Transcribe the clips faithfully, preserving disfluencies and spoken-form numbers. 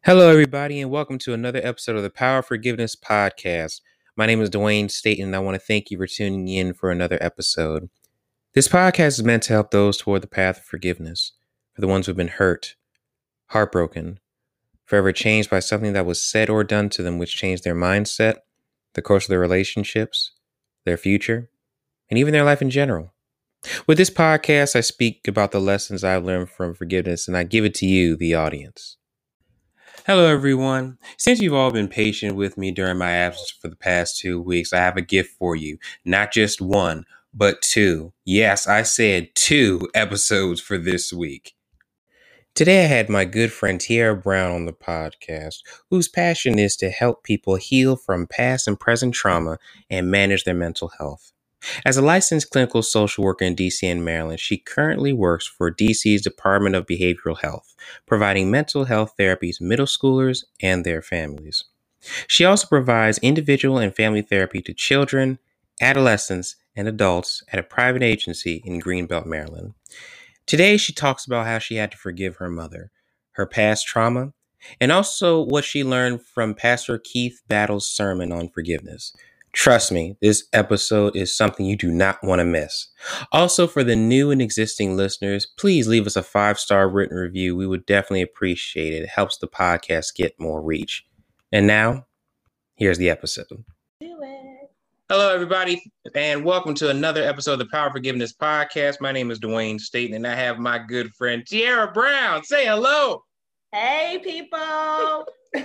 Hello, everybody, and welcome to another episode of the Power of Forgiveness podcast. My name is Dwayne Staten, and I want to thank you for tuning in for another episode. This podcast is meant to help those toward the path of forgiveness, for the ones who've been hurt, heartbroken, forever changed by something that was said or done to them, which changed their mindset, the course of their relationships, their future, and even their life in general. With this podcast, I speak about the lessons I've learned from forgiveness, and I give it to you, the audience. Hello, everyone. Since you've all been patient with me during my absence for the past two weeks, I have a gift for you. Not just one, but two. Yes, I said two episodes for this week. Today, I had my good friend Tiara Brown on the podcast, whose passion is to help people heal from past and present trauma and manage their mental health. As a licensed clinical social worker in D C and Maryland, she currently works for D C's Department of Behavioral Health, providing mental health therapy to middle schoolers and their families. She also provides individual and family therapy to children, adolescents, and adults at a private agency in Greenbelt, Maryland. Today, she talks about how she had to forgive her mother, her past trauma, and also what she learned from Pastor Keith Battle's sermon on forgiveness. Trust me, this episode is something you do not want to miss. Also, for the new and existing listeners, please leave us a five-star written review. We would definitely appreciate it. It helps the podcast get more reach. And now, here's the episode. Do it. Hello, everybody, and welcome to another episode of the Power of Forgiveness podcast. My name is Dwayne Staten, and I have my good friend Tiara Brown. Say hello. Hey, people.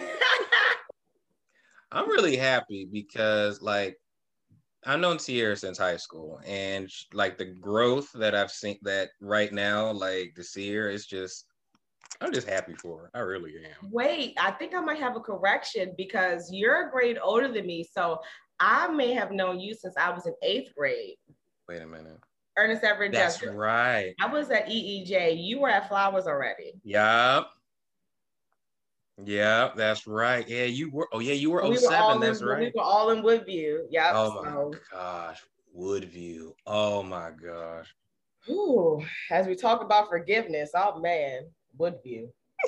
I'm really happy because, like, I've known Tiara since high school, and like the growth that I've seen that right now, like to see her, it's just, I'm just happy for her. I really am. Wait, I think I might have a correction because you're a grade older than me, so I may have known you since I was in eighth grade. Wait a minute. Ernest Everett That's Jessup. right. I was at E E J. You were at Flowers already. Yep. Yeah, that's right. Yeah, you were. Oh, yeah, you were we oh seven. Were that's in, right. We were all in Woodview. Yep. Oh my so. gosh, Woodview. Oh my gosh. Ooh, as we talk about forgiveness, oh man, Woodview.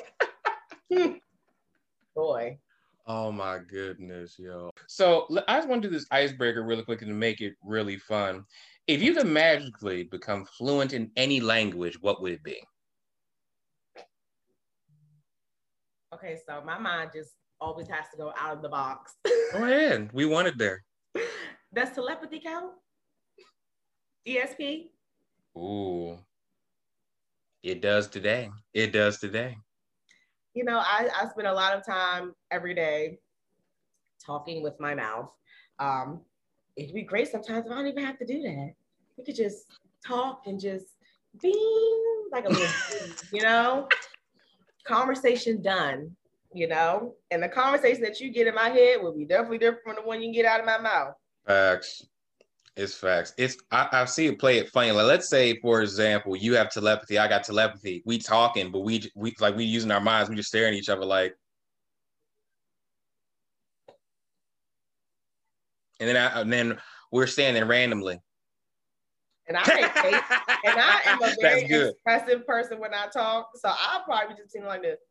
Boy. Oh my goodness, yo. So I just want to do this icebreaker really quickly to make it really fun. If you could magically become fluent in any language, what would it be? Okay, so my mind just always has to go out of the box. Go ahead. We want it there. Does telepathy count? E S P? Ooh. It does today. It does today. You know, I, I spend a lot of time every day talking with my mouth. Um, it'd be great sometimes if I don't even have to do that. We could just talk and just bing, like a little, you know? Conversation done, you know, and the conversation that you get in my head will be definitely different from the one you can get out of my mouth. Facts. It's facts. It's I, I see it play it funny. Like, let's say, for example, you have telepathy, I got telepathy. We talking, but we we like we using our minds. We just staring at each other like, and then I, and then we're standing randomly. And I and I am a very expressive person when I talk, so I'll probably just seem like this.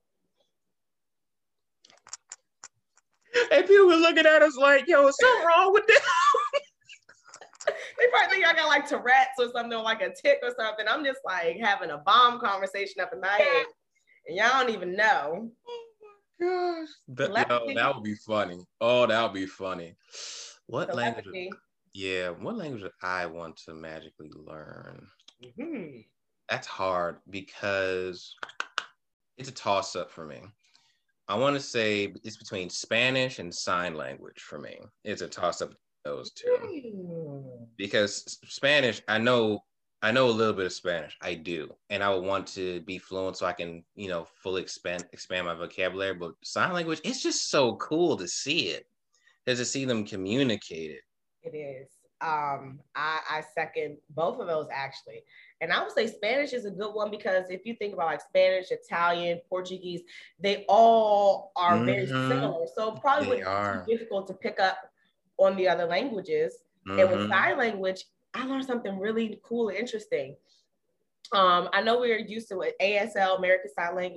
And people were looking at us like, "Yo, is something wrong with this?" They probably think I got like Tourette's or something, or like a tick or something. I'm just like having a bomb conversation up in my head, and y'all don't even know. Oh my gosh, that, yo, that would be funny. Oh, that would be funny. What Telepathy. language? Yeah, what language would I want to magically learn? Mm-hmm. That's hard because it's a toss-up for me. I want to say it's between Spanish and sign language for me. It's a toss-up of those two. Mm. Because Spanish, I know I know a little bit of Spanish. I do. And I would want to be fluent so I can, you know, fully expand expand my vocabulary. But sign language, it's just so cool to see it. To see them communicate it. It is. Um, I, I second both of those actually. And I would say Spanish is a good one because if you think about like Spanish, Italian, Portuguese, they all are mm-hmm. very similar. So probably wouldn't be too difficult to pick up on the other languages. Mm-hmm. And with sign language, I learned something really cool and interesting. Um, I know we're used to it, A S L, American Sign Language.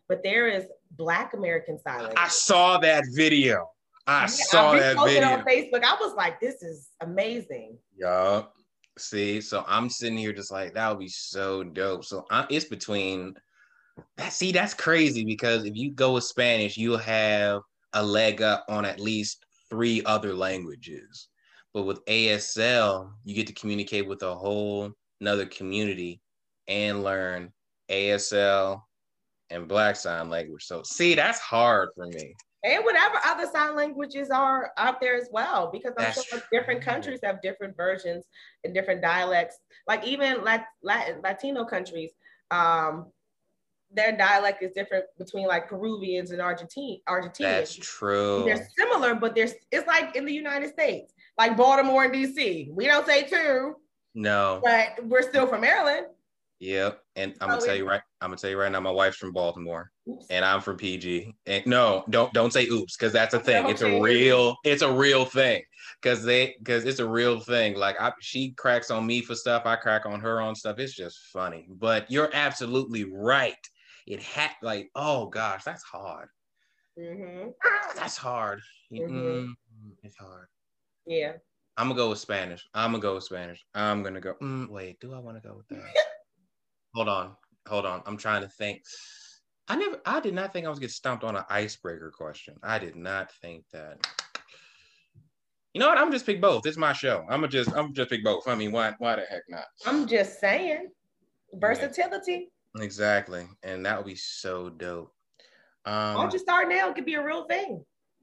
but there is Black American Sign Language. I saw that video. I yeah, saw I that video on Facebook. I was like, this is amazing. Yup. See, so I'm sitting here just like, that would be so dope. So I, it's between that. See, that's crazy because if you go with Spanish, you'll have a leg up on at least three other languages. But with A S L, you get to communicate with a whole another community and learn A S L and Black Sign Language. So see, that's hard for me. And whatever other sign languages are out there as well, because I'm That's sure different countries have different versions and different dialects. Like even Lat- Latin, Latino countries, um, their dialect is different between like Peruvians and Argentine Argentinians. That's true. They're similar, but there's it's like in the United States, like Baltimore and D C. We don't say two. No. But we're still from Maryland. Yep. And I'm gonna oh, tell you right, I'm gonna tell you right now, my wife's from Baltimore. Oops. And I'm from P G. And no, don't don't say oops, because that's a thing. It's a real, it's a real thing. Cause they because it's a real thing. Like I she cracks on me for stuff, I crack on her on stuff. It's just funny. But you're absolutely right. It had like, oh gosh, that's hard. Mm-hmm. That's hard. Mm-hmm. Mm, it's hard. Yeah. I'm gonna go with Spanish. I'm gonna go with Spanish. I'm gonna go. Mm, wait, do I want to go with that? Hold on, hold on. I'm trying to think. I never. I did not think I was getting stumped on an icebreaker question. I did not think that. You know what? I'm just pick both. It's my show. I'm gonna just. I'm just pick both. I mean, why? Why the heck not? I'm just saying, versatility. Yeah, exactly, and that would be so dope. Um, Why don't you start now? It could be a real thing.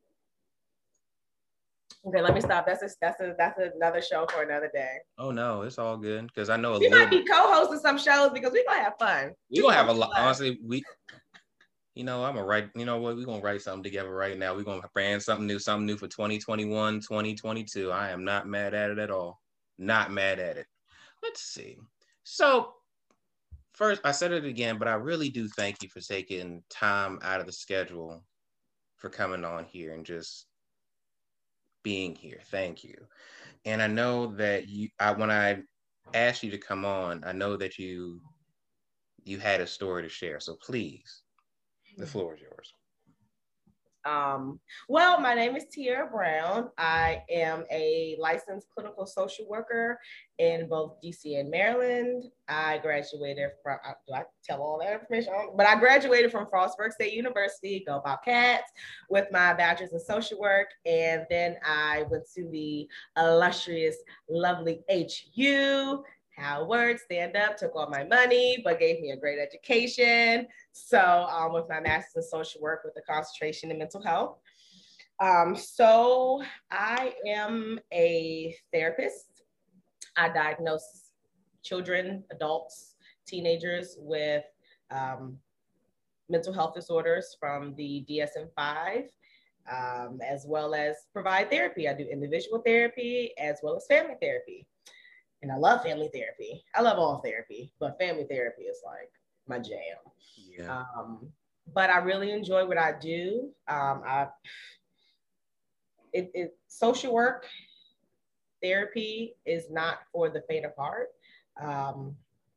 Okay, let me stop. That's a, that's a, that's another show for another day. Oh no, it's all good because I know a we little. might be co-hosting some shows because we're gonna have fun. We're gonna have a lot. Honestly, we. You know, I'm gonna write. You know what? We're gonna write something together right now. We're gonna brand something new, something new for twenty twenty-one, twenty twenty-two. I am not mad at it at all. Not mad at it. Let's see. So, first, I said it again, but I really do thank you for taking time out of the schedule for coming on here and just being here. Thank you. And I know that you I when I asked you to come on, I know that you you had a story to share. So please, the floor is yours. Um, well, my name is Tiara Brown. I am a licensed clinical social worker in both D C and Maryland. I graduated from, do I tell all that information? But I graduated from Frostburg State University, go Bobcats, with my bachelor's in social work. And then I went to the illustrious, lovely H U, Howard, stand up, took all my money, but gave me a great education. So um, with my master's in social work with a concentration in mental health. Um, so I am a therapist. I diagnose children, adults, teenagers with um, mental health disorders from the D S M five, um, as well as provide therapy. I do individual therapy as well as family therapy. And I love family therapy. I love all therapy, but family therapy is like my jam. Yeah. Um, but I really enjoy what I do. Um, I, it, it, social work therapy is not for the faint of heart. Um,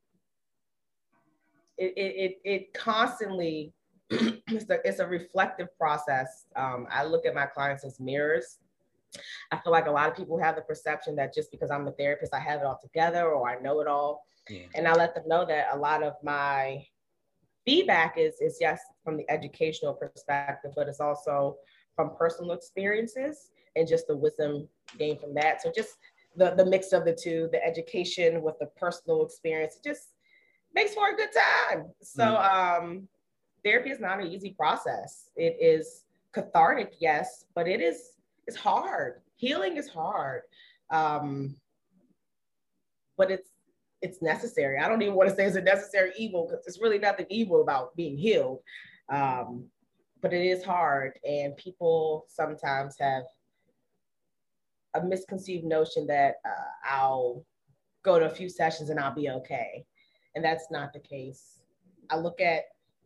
it, it, it, it constantly, it's a, it's a reflective process. Um, I look at my clients as mirrors. I feel like a lot of people have the perception that just because I'm a therapist, I have it all together or I know it all. Yeah. And I let them know that a lot of my feedback is, is yes, from the educational perspective, but it's also from personal experiences and just the wisdom gained from that. So just the, the mix of the two, the education with the personal experience, it just makes for a good time. So mm. um, therapy is not an easy process. It is cathartic, yes, but it is It's hard. Healing is hard, um, but it's it's necessary. I don't even want to say it's a necessary evil because there's really nothing evil about being healed, um, but it is hard. And people sometimes have a misconceived notion that uh, I'll go to a few sessions and I'll be okay, and that's not the case. I look at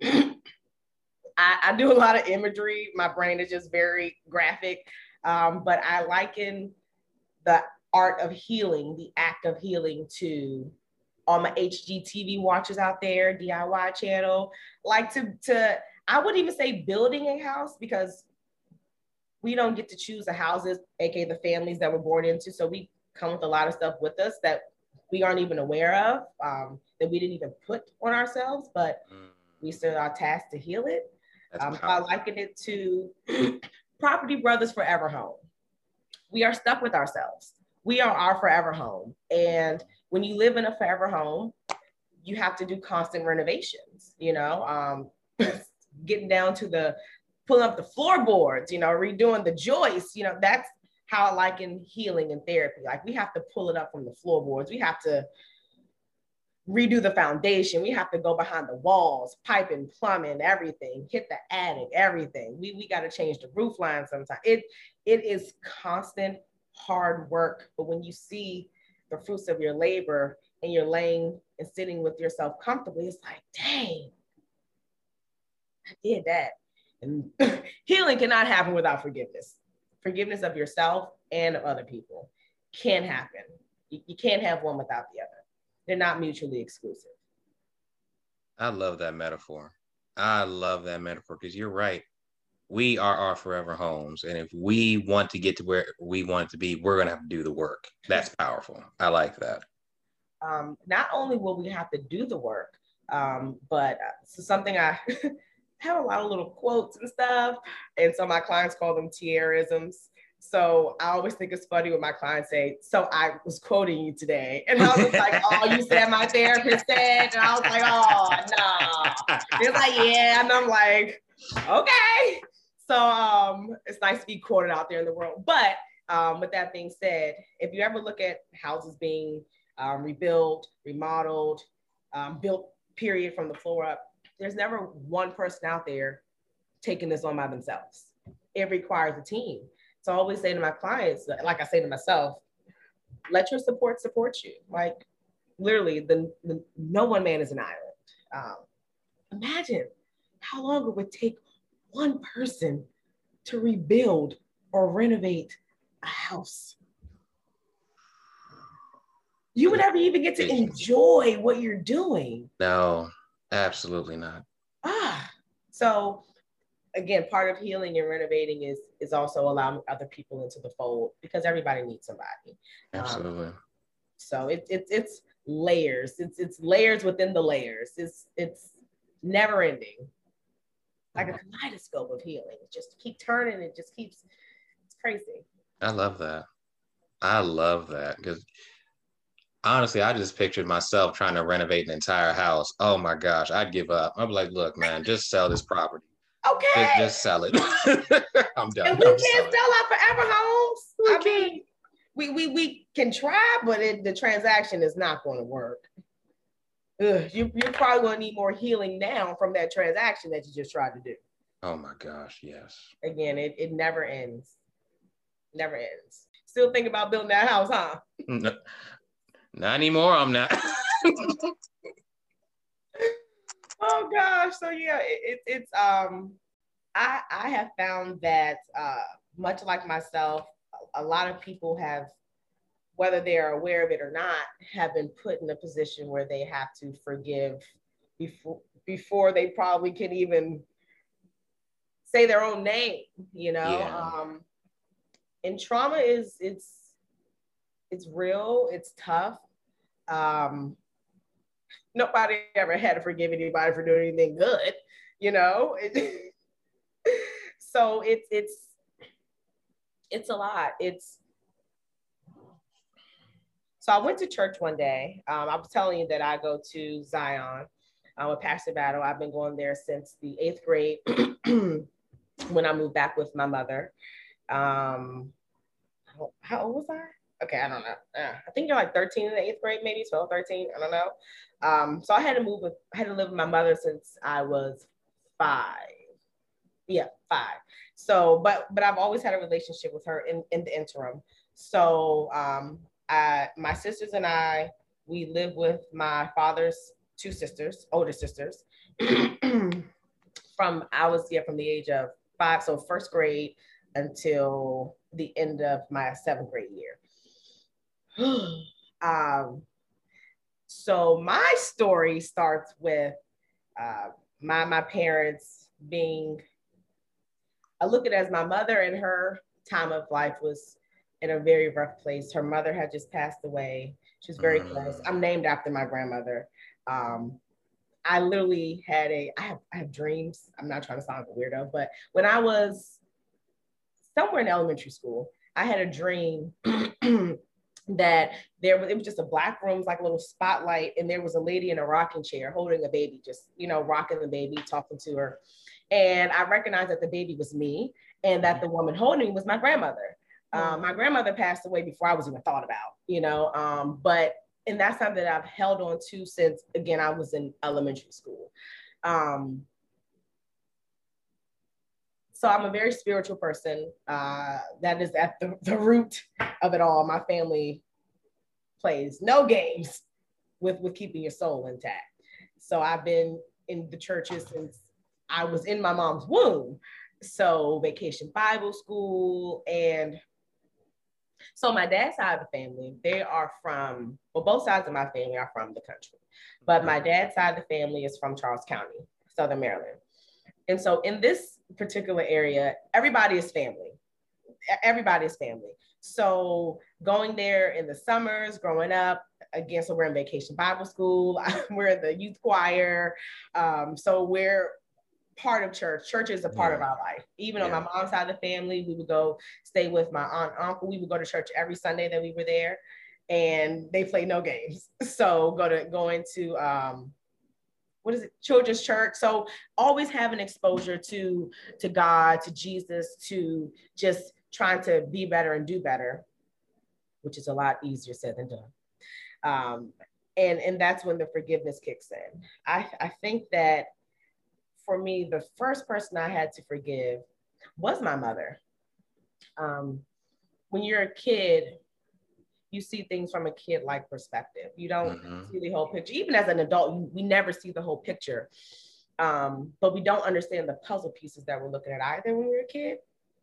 I, I do a lot of imagery. My brain is just very graphic. Um, but I liken the art of healing, the act of healing, to all my H G T V watchers out there, D I Y channel. Like to, to I wouldn't even say building a house because we don't get to choose the houses, aka the families that we're born into. So we come with a lot of stuff with us that we aren't even aware of, um, that we didn't even put on ourselves, but mm. we still are tasked to heal it. Um, so I liken it to Property Brothers Forever Home. We are stuck with ourselves. We are our forever home. And when you live in a forever home, you have to do constant renovations, you know, um, getting down to the, pulling up the floorboards, you know, redoing the joists, you know, that's how I liken healing and therapy. Like we have to pull it up from the floorboards. We have to redo the foundation. We have to go behind the walls, piping, plumbing, everything, hit the attic, everything. We, we got to change the roof line sometimes. It, it is constant hard work. But when you see the fruits of your labor and you're laying and sitting with yourself comfortably, it's like, dang, I did that. And healing cannot happen without forgiveness. Forgiveness of yourself and of other people can happen. You, you can't have one without the other. They're not mutually exclusive. I love that metaphor. I love that metaphor because you're right. We are our forever homes. And if we want to get to where we want to be, we're going to have to do the work. That's powerful. I like that. Um, not only will we have to do the work, um, but uh, so something I have a lot of little quotes and stuff. And so my clients call them Tierraisms. So I always think it's funny when my clients say, so I was quoting you today. And I was like, oh, you said my therapist said. And I was like, oh, no. They're like, yeah. And I'm like, okay. So um, it's nice to be quoted out there in the world. But um, with that being said, if you ever look at houses being um, rebuilt, remodeled, um, built, period, from the floor up, there's never one person out there taking this on by themselves. It requires a team. So I always say to my clients, like I say to myself, let your support support you. Like literally, the, the no one man is an island. Um, imagine how long it would take one person to rebuild or renovate a house. You would never even get to enjoy what you're doing. No, absolutely not. Ah, so again, part of healing and renovating is is also allowing other people into the fold because everybody needs somebody. Absolutely. Um, so it's it's it's layers. It's it's layers within the layers. It's it's never ending. Like a kaleidoscope of healing. It just keep turning. It just keeps. It's crazy. I love that. I love that because honestly, I just pictured myself trying to renovate an entire house. Oh my gosh, I'd give up. I'd be like, look, man, just sell this property. Okay. Just, just sell it. I'm done. And we I'm can't sell our forever homes. We I can. mean, we, we, we can try, but it, the transaction is not going to work. Ugh, you, you're probably going to need more healing now from that transaction that you just tried to do. Oh my gosh, yes. Again, it, it never ends. Never ends. Still think about building that house, huh? No, not anymore, I'm not. Oh gosh. So yeah, it, it, it's um I I have found that uh much like myself, a lot of people have, whether they're aware of it or not, have been put in a position where they have to forgive before before they probably can even say their own name, you know. Yeah. Um and trauma is it's it's real, it's tough. Um nobody ever had to forgive anybody for doing anything good, you know. So it's it's it's a lot. It's so I went to church one day. Um, I was telling you that I go to Zion uh, with Pastor Battle. I've been going there since the eighth grade when I moved back with my mother. Um, how, how old was I? Okay, I don't know. Uh, I think you're like thirteen in the eighth grade, maybe twelve, thirteen. I don't know. Um, so I had to move with, I had to live with my mother since I was five. Yeah, five. So, but but I've always had a relationship with her in, in the interim. So um, I, my sisters and I, we live with my father's two sisters, older sisters, from I was yeah from the age of five, so first grade until the end of my seventh grade year. um, so my story starts with uh, my my parents being, I look at it as my mother and her time of life was in a very rough place. Her mother had just passed away. She was very Mm. close. I'm named after my grandmother. Um, I literally had a, I have, I have dreams. I'm not trying to sound like a weirdo, but when I was somewhere in elementary school, I had a dream that there was, it was just a black room, like a little spotlight, and there was a lady in a rocking chair holding a baby, just, you know, rocking the baby, talking to her. And I recognized that the baby was me and that the woman holding me was my grandmother. Um, my grandmother passed away before I was even thought about, you know, um, but, and that's something that I've held on to since, again, I was in elementary school. Um, so I'm a very spiritual person. Uh, that is at the, the root of it all. My family plays no games with, with keeping your soul intact. So I've been in the churches since I was in my mom's womb. So Vacation Bible School. And so my dad's side of the family, they are from, well, both sides of my family are from the country. But my dad's side of the family is from Charles County, Southern Maryland. And so in this particular area, everybody is family. Everybody is family. So going there in the summers, growing up, again, so we're in Vacation Bible School, we're in the youth choir. Um, so we're part of church. Church is a part yeah. of our life. Even yeah. on my mom's side of the family, we would go stay with my aunt, uncle. We would go to church every Sunday that we were there, and they play no games. So go to going to um, what is it, children's church. So always having exposure to to God, to Jesus, to just trying to be better and do better, which is a lot easier said than done. Um, and and that's when the forgiveness kicks in. I I think that for me, the first person I had to forgive was my mother. Um, when you're a kid, you see things from a kid-like perspective. You don't mm-hmm. see the whole picture. Even as an adult, you, we never see the whole picture. Um, but we don't understand the puzzle pieces that we're looking at either when we were a kid.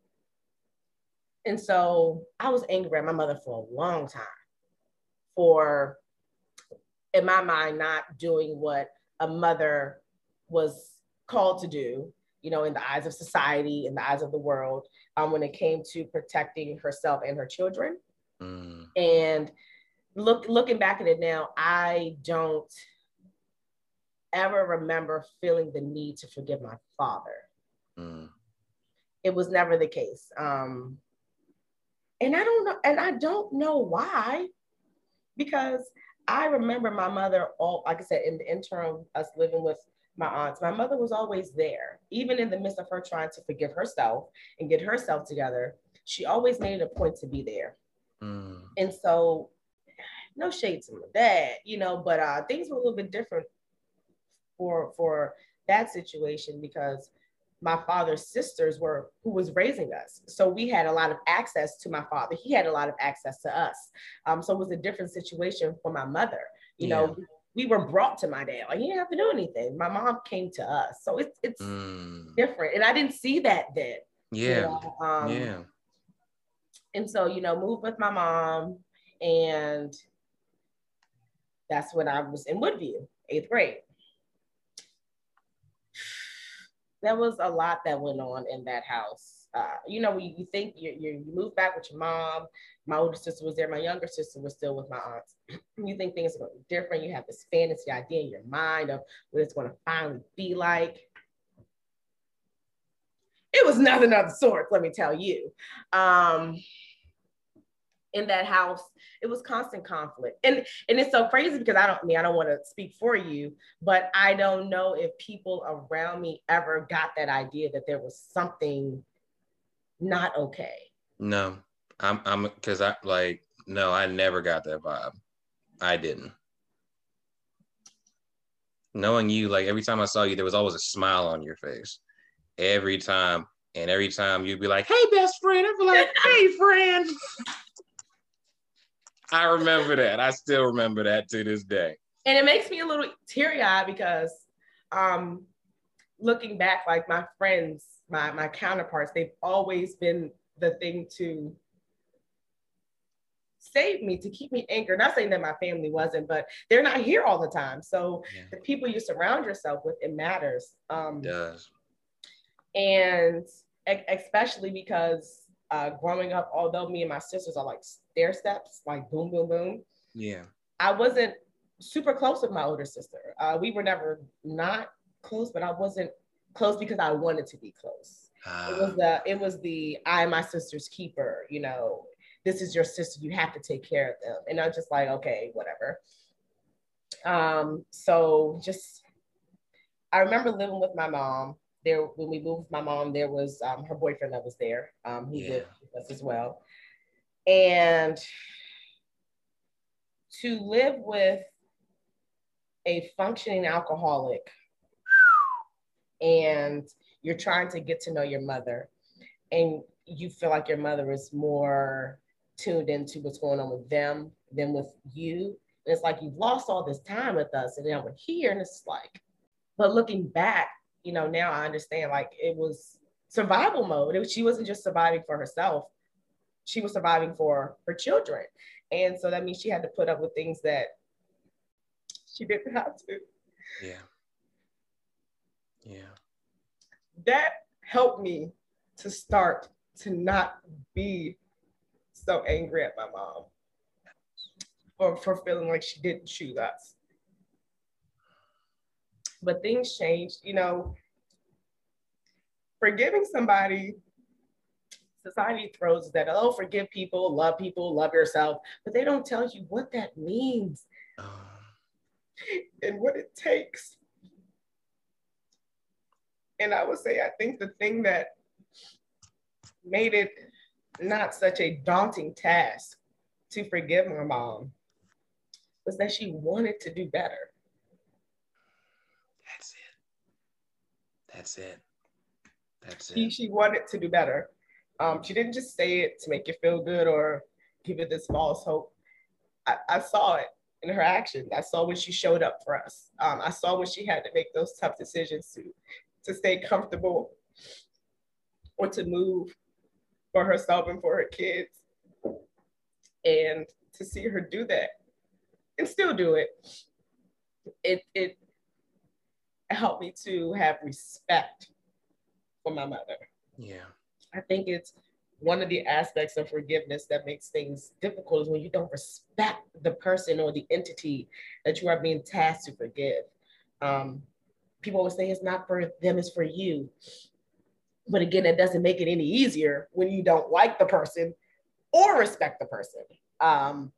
And so I was angry at my mother for a long time for, in my mind, not doing what a mother was called to do, you know, in the eyes of society, in the eyes of the world, um, when it came to protecting herself and her children. Mm. And look, looking back at it now, I don't ever remember feeling the need to forgive my father. Mm. It was never the case. Um, and I don't know, and I don't know why, because I remember my mother, all, like I said, in the interim, us living with my aunts, my mother was always there. Even in the midst of her trying to forgive herself and get herself together, she always made it a point to be there. Mm. And so, no shade to my dad, you know, but uh, things were a little bit different for, for that situation because my father's sisters were who was raising us. So we had a lot of access to my father. He had a lot of access to us. Um, so it was a different situation for my mother. You yeah. know, we were brought to my dad. Like, he didn't have to do anything. My mom came to us. So it's it's mm. different. And I didn't see that then. Yeah. You know? um, yeah. And so, you know, moved with my mom. And that's when I was in Woodview, eighth grade. There was a lot that went on in that house. Uh, you know, you, you think you, you move back with your mom. My older sister was there. My younger sister was still with my aunts. You think things are going to be different. You have this fantasy idea in your mind of what it's going to finally be like. It was nothing of the sort, let me tell you. Um, in that house, it was constant conflict. And, and it's so crazy because I don't I mean, I don't want to speak for you, but I don't know if people around me ever got that idea that there was something not okay. No, I'm, I'm, because I like, no, I never got that vibe. I didn't. Knowing you, like every time I saw you, there was always a smile on your face. Every time. And every time you'd be like, hey, best friend. I'd be like, hey, friend. I remember that. I still remember that to this day. And it makes me a little teary-eyed because um, looking back, like my friends, my, my counterparts, they've always been the thing to save me, to keep me anchored. Not saying that my family wasn't, but they're not here all the time. So yeah. the people you surround yourself with, it matters. Um, it does. And e- especially because uh, growing up, although me and my sisters are like stair steps, like boom, boom, boom. Yeah. I wasn't super close with my older sister. Uh, we were never not close, but I wasn't close because I wanted to be close. Uh, it was the it was the I am my sister's keeper, you know. This is your sister, you have to take care of them. And I'm just like, okay, whatever. Um, so just I remember living with my mom. There when we moved with my mom, there was um, her boyfriend that was there, um, who yeah. lived with us as well. And to live with a functioning alcoholic and you're trying to get to know your mother and you feel like your mother is more tuned into what's going on with them than with you. And it's like you've lost all this time with us and now we're here and it's like, but looking back, you know, now I understand like it was survival mode. It was, she wasn't just surviving for herself. She was surviving for her children. And so that means she had to put up with things that she didn't have to. Yeah. Yeah. That helped me to start to not be so angry at my mom for, for feeling like she didn't choose us. But things changed, you know, forgiving somebody, society throws that, oh, forgive people, love people, love yourself, but they don't tell you what that means um. and what it takes. And I would say, I think the thing that made it not such a daunting task to forgive my mom was that she wanted to do better. That's it. That's it. That's she, it. She wanted to do better. Um, she didn't just say it to make you feel good or give it this false hope. I, I saw it in her actions. I saw when she showed up for us. Um, I saw when she had to make those tough decisions to, to stay comfortable or to move for herself and for her kids. And to see her do that and still do it, it, it helped me to have respect for my mother. Yeah. I think it's one of the aspects of forgiveness that makes things difficult is when you don't respect the person or the entity that you are being tasked to forgive. Um, people always say it's not for them, it's for you. But again, it doesn't make it any easier when you don't like the person or respect the person. Um,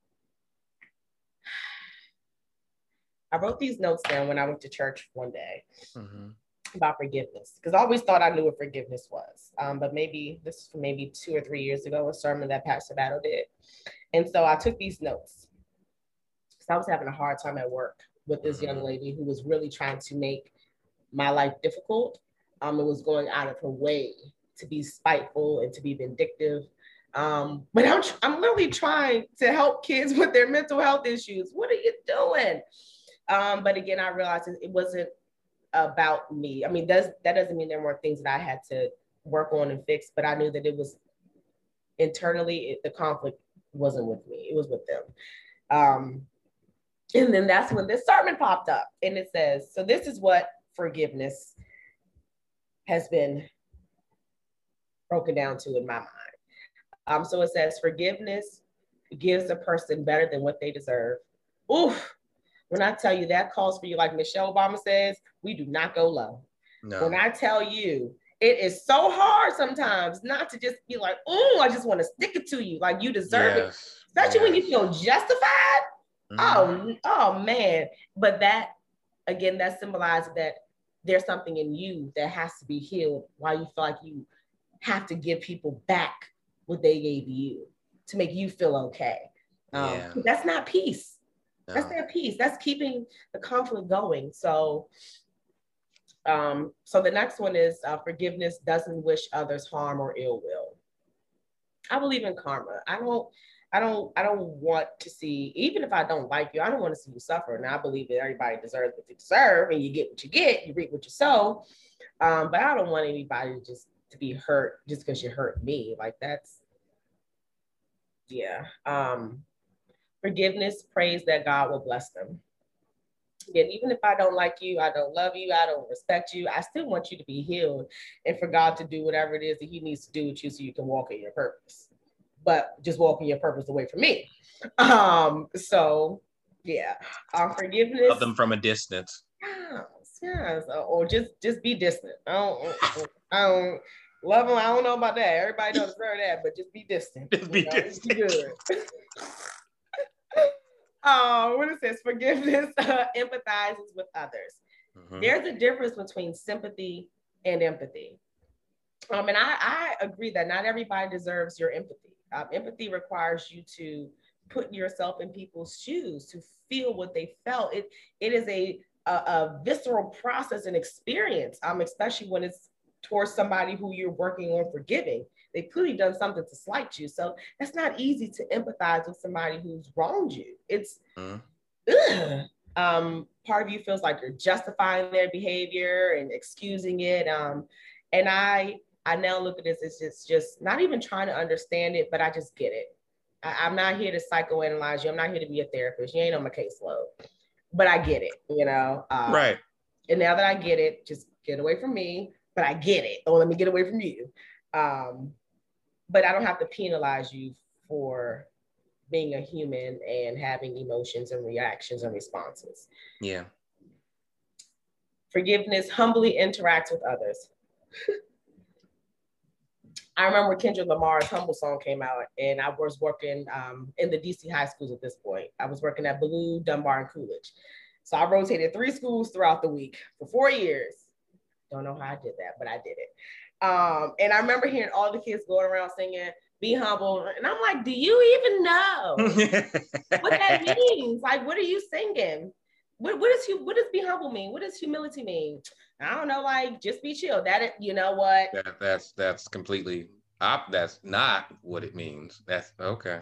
I wrote these notes down when I went to church one day. Mm-hmm. About forgiveness, because I always thought I knew what forgiveness was, um, but maybe this is maybe two or three years ago, a sermon that Pastor Battle did. And so I took these notes because I was having a hard time at work with this young lady who was really trying to make my life difficult. Um, it was going out of her way to be spiteful and to be vindictive. Um, but I'm, I'm literally trying to help kids with their mental health issues. What are you doing? Um, but again, I realized it wasn't about me. I mean, does that doesn't mean there weren't things that I had to work on and fix, but I knew that it was internally, it, the conflict wasn't with me, it was with them. Um, and then that's when this sermon popped up and it says, so this is what forgiveness has been broken down to in my mind. Um, so it says forgiveness gives a person better than what they deserve. Oof. When I tell you that calls for you, like Michelle Obama says, we do not go low. No. When I tell you, it is so hard sometimes not to just be like, oh, I just want to stick it to you. Like you deserve yes. it. Especially yes. when you feel justified. Mm-hmm. Oh, oh man. But that, again, that symbolizes that there's something in you that has to be healed while you feel like you have to give people back what they gave you to make you feel okay. Um, yeah. That's not peace. No. That's their peace. That's keeping the conflict going. So, um, so the next one is uh, forgiveness doesn't wish others harm or ill will. I believe in karma. I don't, I don't, I don't want to see, even if I don't like you, I don't want to see you suffer. And I believe that everybody deserves what they deserve, and you get what you get, you reap what you sow. Um, but I don't want anybody just to be hurt just because you hurt me. Like that's, yeah. Um, Forgiveness prays that God will bless them. And even if I don't like you, I don't love you, I don't respect you, I still want you to be healed and for God to do whatever it is that he needs to do with you so you can walk in your purpose. But just walking your purpose away from me. Um, so yeah. Um, forgiveness. Love them from a distance. Yes, yes. Or just just be distant. I don't I don't love them. I don't know about that. Everybody don't deserve that, but just be distant. Just be know? distant. Be good. Uh, what it says, forgiveness uh, empathizes with others. Mm-hmm. There's a difference between sympathy and empathy. Um, and I, I agree that not everybody deserves your empathy. Um, empathy requires you to put yourself in people's shoes, to feel what they felt. It, it is a, a, a visceral process and experience, um, especially when it's towards somebody who you're working on forgiving. They've clearly done something to slight you. So that's not easy to empathize with somebody who's wronged you. It's, mm. um, part of you feels like you're justifying their behavior and excusing it. Um, and I, I now look at this as just, just not even trying to understand it, but I just get it. I, I'm not here to psychoanalyze you. I'm not here to be a therapist. You ain't on my caseload, but I get it, you know? Um, right. And now that I get it, just get away from me, but I get it. Oh, let me get away from you. Um, but I don't have to penalize you for being a human and having emotions and reactions and responses. Yeah. Forgiveness humbly interacts with others. I remember Kendrick Lamar's Humble song came out, and I was working um, in the D C high schools at this point. I was working at Ballou, Dunbar, and Coolidge. So I rotated three schools throughout the week for four years. Don't know how I did that, but I did it. Um, and I remember hearing all the kids going around singing, "Be humble." And I'm like, do you even know what that means? Like, what are you singing? What, what, is, what does be humble mean? What does humility mean? I don't know, like, just be chill. That, you know what? That, that's that's completely, op- that's not what it means. That's, okay.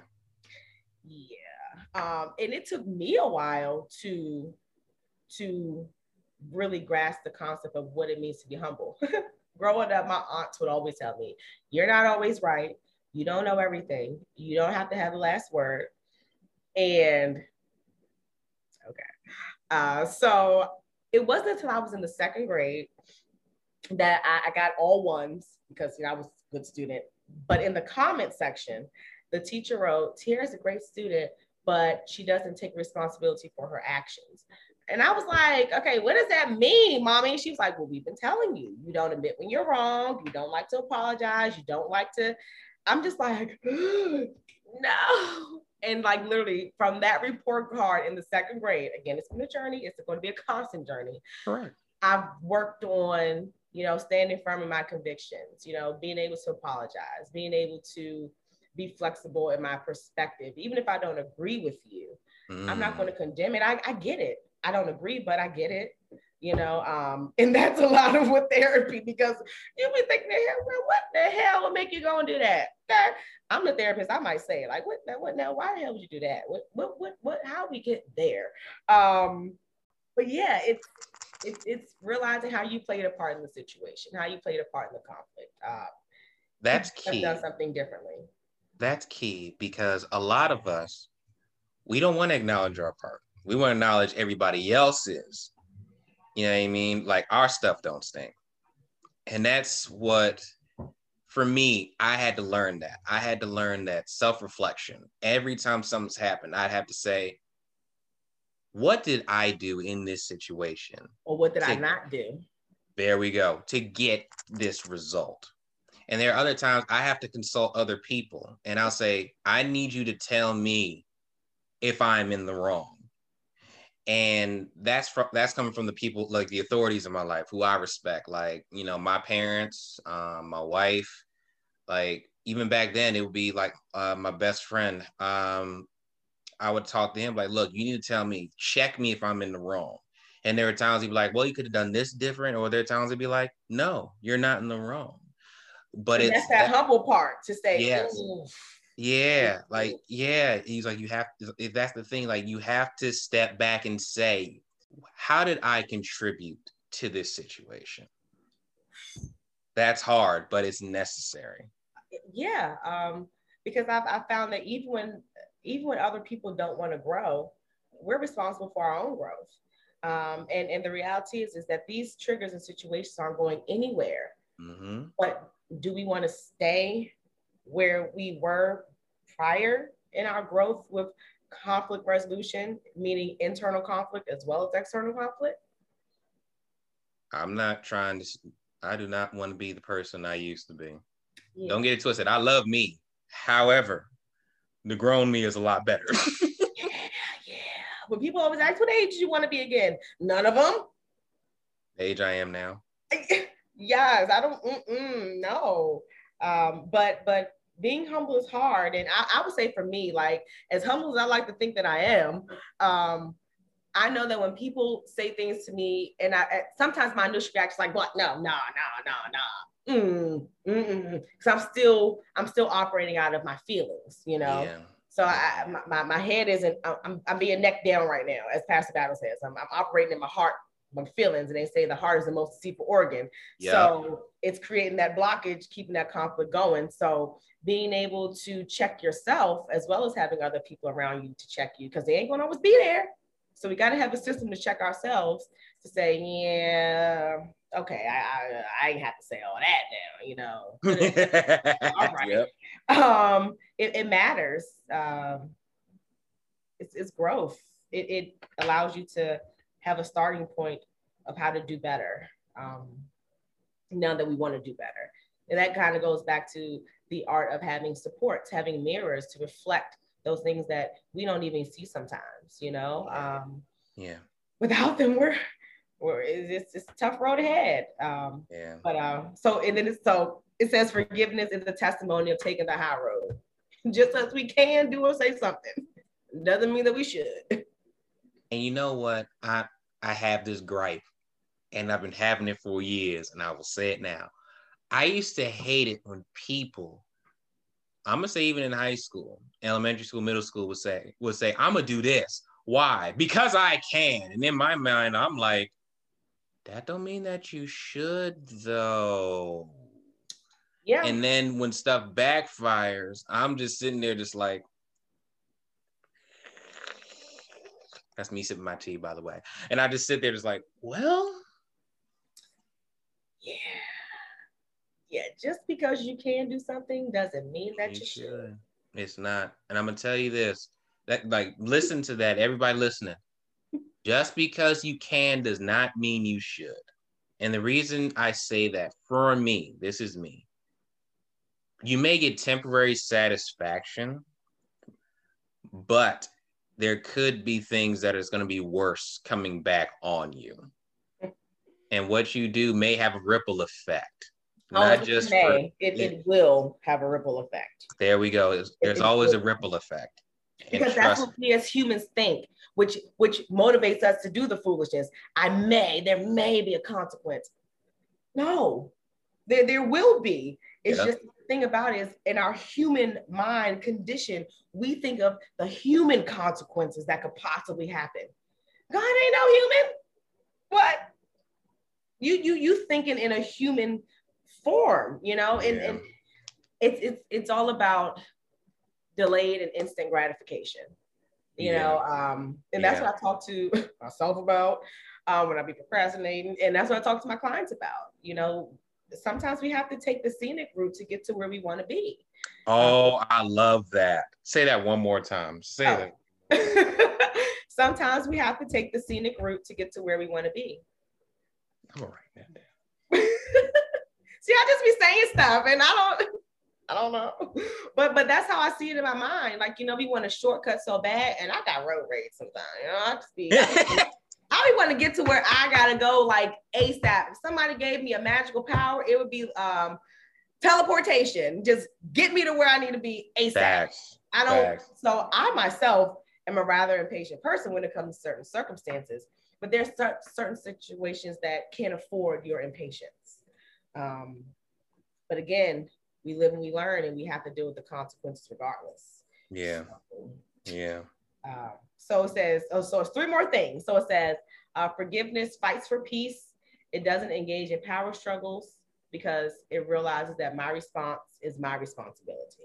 Yeah. Um, and it took me a while to, to really grasp the concept of what it means to be humble. Growing up, my aunts would always tell me, you're not always right. You don't know everything. You don't have to have the last word. And okay. Uh, so it wasn't until I was in the second grade that I, I got all ones because, you know, I was a good student. But in the comment section, the teacher wrote, Tiara's a great student, but she doesn't take responsibility for her actions. And I was like, okay, what does that mean, mommy? And she was like, well, we've been telling you, you don't admit when you're wrong. You don't like to apologize. You don't like to, I'm just like, no. And like literally from that report card in the second grade, again, it's been a journey. It's going to be a constant journey. Correct. I've worked on, you know, standing firm in my convictions, you know, being able to apologize, being able to be flexible in my perspective. Even if I don't agree with you, mm. I'm not going to condemn it. I, I get it. I don't agree, but I get it, you know, um, and that's a lot of what therapy, because you be thinking, well, what the hell would make you go and do that? Okay. I'm the therapist. I might say, like, what now? What now? Why the hell would you do that? What, what, what, what, how we get there? Um, but yeah, it's, it's, it's realizing how you played a part in the situation, how you played a part in the conflict. Uh, that's key. Done something differently. That's key, because a lot of us, we don't want to acknowledge our part. We want to acknowledge everybody else's. You know what I mean? Like, our stuff don't stink. And that's what, for me, I had to learn that. I had to learn that self-reflection. Every time something's happened, I'd have to say, what did I do in this situation? Or what did to, I not do? There we go, to get this result. And there are other times I have to consult other people, and I'll say, I need you to tell me if I'm in the wrong. And that's from, that's coming from the people, like the authorities in my life, who I respect, like, you know, my parents, um, my wife. Like, even back then, it would be like uh, my best friend. Um, I would talk to him like, look, you need to tell me, check me if I'm in the wrong. And there were times he'd be like, well, you could have done this different. Or there are times he'd be like, no, you're not in the wrong. But and it's that's that, that humble part to say, yes. Yeah, like, yeah, he's like, you have to, if that's the thing, like, you have to step back and say, how did I contribute to this situation? That's hard, but it's necessary. Yeah, um, because I've, I've found that even when, even when other people don't want to grow, we're responsible for our own growth. Um, and, and the reality is, is that these triggers and situations aren't going anywhere. Mm-hmm. But do we want to stay where we were prior in our growth with conflict resolution, meaning internal conflict as well as external conflict? I'm not trying to, I do not want to be the person I used to be. Yeah. Don't get it twisted. I love me. However, the grown me is a lot better. yeah, yeah. When people always ask, what age do you want to be again? None of them. The age I am now. Yes, I don't, mm-mm, no. Um, but, but being humble is hard. And I, I would say for me, like, as humble as I like to think that I am, um, I know that when people say things to me, and I sometimes my initial reaction is like, "What? No, no, no, no, no." Mm, mm, because I'm still, I'm still operating out of my feelings, you know. Yeah. So I, my, my head isn't. I'm, I'm being neck down right now, as Pastor Battle says. I'm, I'm operating in my heart, my feelings, and they say the heart is the most deceitful organ. Yep. So it's creating that blockage, keeping that conflict going. So being able to check yourself as well as having other people around you to check you, because they ain't gonna always be there. So we got to have a system to check ourselves to say, yeah, okay, I I, I ain't have to say all that now, you know. All right. Yep. Um, it, it matters. Um, it's, it's growth. It, it allows you to have a starting point of how to do better. Um, now that we want to do better. And that kind of goes back to the art of having supports, having mirrors to reflect those things that we don't even see sometimes, you know. Yeah. Um, yeah. Without them, we're, we're it's, it's a tough road ahead. Um, yeah. But um, so and then it's, so it says forgiveness is a testimony of taking the high road. Just as we can do or say something, doesn't mean that we should. And you know what? I I have this gripe, and I've been having it for years, and I will say it now. I used to hate it when people, I'm gonna say even in high school, elementary school, middle school, would say, would say, I'm gonna do this. Why? Because I can. And in my mind, I'm like, that don't mean that you should though. Yeah. And then when stuff backfires, I'm just sitting there just like, that's me sipping my tea, by the way. And I just sit there just like, well, yeah. Yeah, just because you can do something doesn't mean that you, you should. should. It's not. And I'm going to tell you this, that like, listen to that, everybody listening. Just because you can does not mean you should. And the reason I say that, for me, this is me. You may get temporary satisfaction, but there could be things that is going to be worse coming back on you. And what you do may have a ripple effect. Oh, not just may. For, it, it will have a ripple effect. There we go. There's, there's always will. a ripple effect. Because that's what we as humans think, which which motivates us to do the foolishness. I may, there may be a consequence. No, there, there will be. It's yep. just the thing about it is in our human mind condition, we think of the human consequences that could possibly happen. God ain't no human. What? You you you thinking in a human form, you know, and, yeah. and it's it's it's all about delayed and instant gratification, you yeah. know, um, and that's yeah. what I talk to myself about um, when I be procrastinating, and that's what I talk to my clients about. You know, sometimes we have to take the scenic route to get to where we want to be. Oh, um, I love that. Say that one more time. Say oh. that. Sometimes we have to take the scenic route to get to where we want to be. I'm gonna write that down. See, I just be saying stuff, and I don't, I don't know, but but that's how I see it in my mind. Like, you know, we want a shortcut so bad, and I got road rage sometimes. You know, I just be, I want to get to where I gotta go like ASAP. If somebody gave me a magical power, it would be um teleportation. Just get me to where I need to be ASAP. Facts. I don't. Facts. So I myself am a rather impatient person when it comes to certain circumstances. But there's certain situations that can't afford your impatience. Um, but again, we live and we learn, and we have to deal with the consequences regardless. Yeah. So, yeah. Uh, so it says, oh, so it's three more things. So it says, uh, forgiveness fights for peace. It doesn't engage in power struggles because it realizes that my response is my responsibility.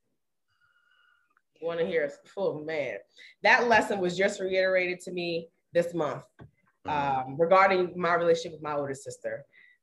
You want to hear, oh man, that lesson was just reiterated to me this month. um, regarding my relationship with my older sister.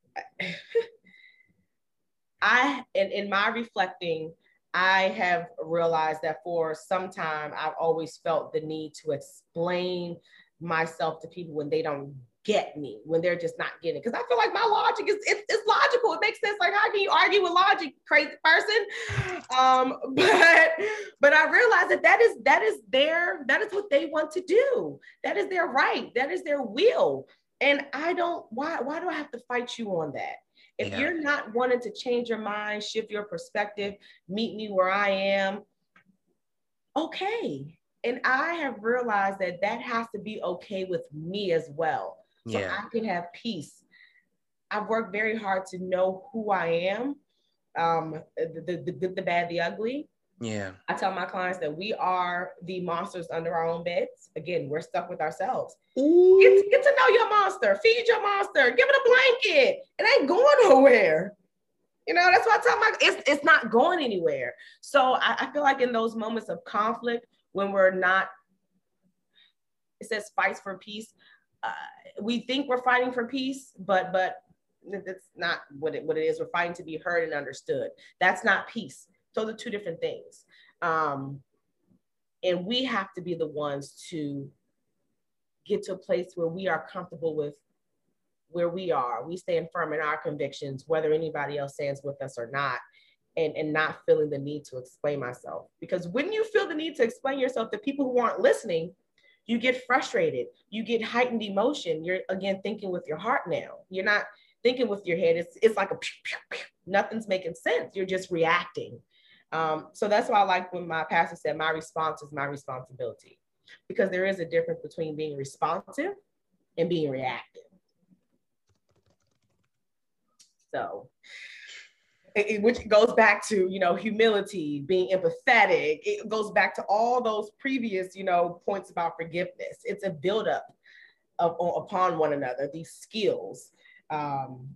I, in, in my reflecting, I have realized that for some time, I've always felt the need to explain myself to people when they don't get me, when they're just not getting it. Because I feel like my logic is it's, it's logical. It makes sense. Like, how can you argue with logic, crazy person? Um, but but I realized that that is that is their that is what they want to do. That is their right. That is their will. And I don't. Why why do I have to fight you on that? If yeah. you're not wanting to change your mind, shift your perspective, meet me where I am, okay. And I have realized that that has to be okay with me as well. So yeah. I can have peace. I've worked very hard to know who I am, um, the, the, the good, the bad, the ugly. Yeah. I tell my clients that we are the monsters under our own beds. Again, we're stuck with ourselves. Get, get to know your monster, feed your monster, give it a blanket. It ain't going nowhere. You know, that's what I tell my, it's, it's not going anywhere. So I, I feel like in those moments of conflict, when we're not, it says fights for peace. Uh, we think we're fighting for peace, but, but that's not what it, what it is. We're fighting to be heard and understood. That's not peace. Those are two different things. Um, and we have to be the ones to get to a place where we are comfortable with where we are. We stand firm in our convictions, whether anybody else stands with us or not, and, and not feeling the need to explain myself. Because when you feel the need to explain yourself to people who aren't listening, you get frustrated, you get heightened emotion. You're, again, thinking with your heart now. You're not thinking with your head. It's, it's like a pew, pew, pew. Nothing's making sense. You're just reacting. Um, so that's why I like when my pastor said, my response is my responsibility, because there is a difference between being responsive and being reactive. So, it, it, which goes back to, you know, humility, being empathetic. It goes back to all those previous, you know, points about forgiveness. It's a buildup of, of upon one another, these skills. Um,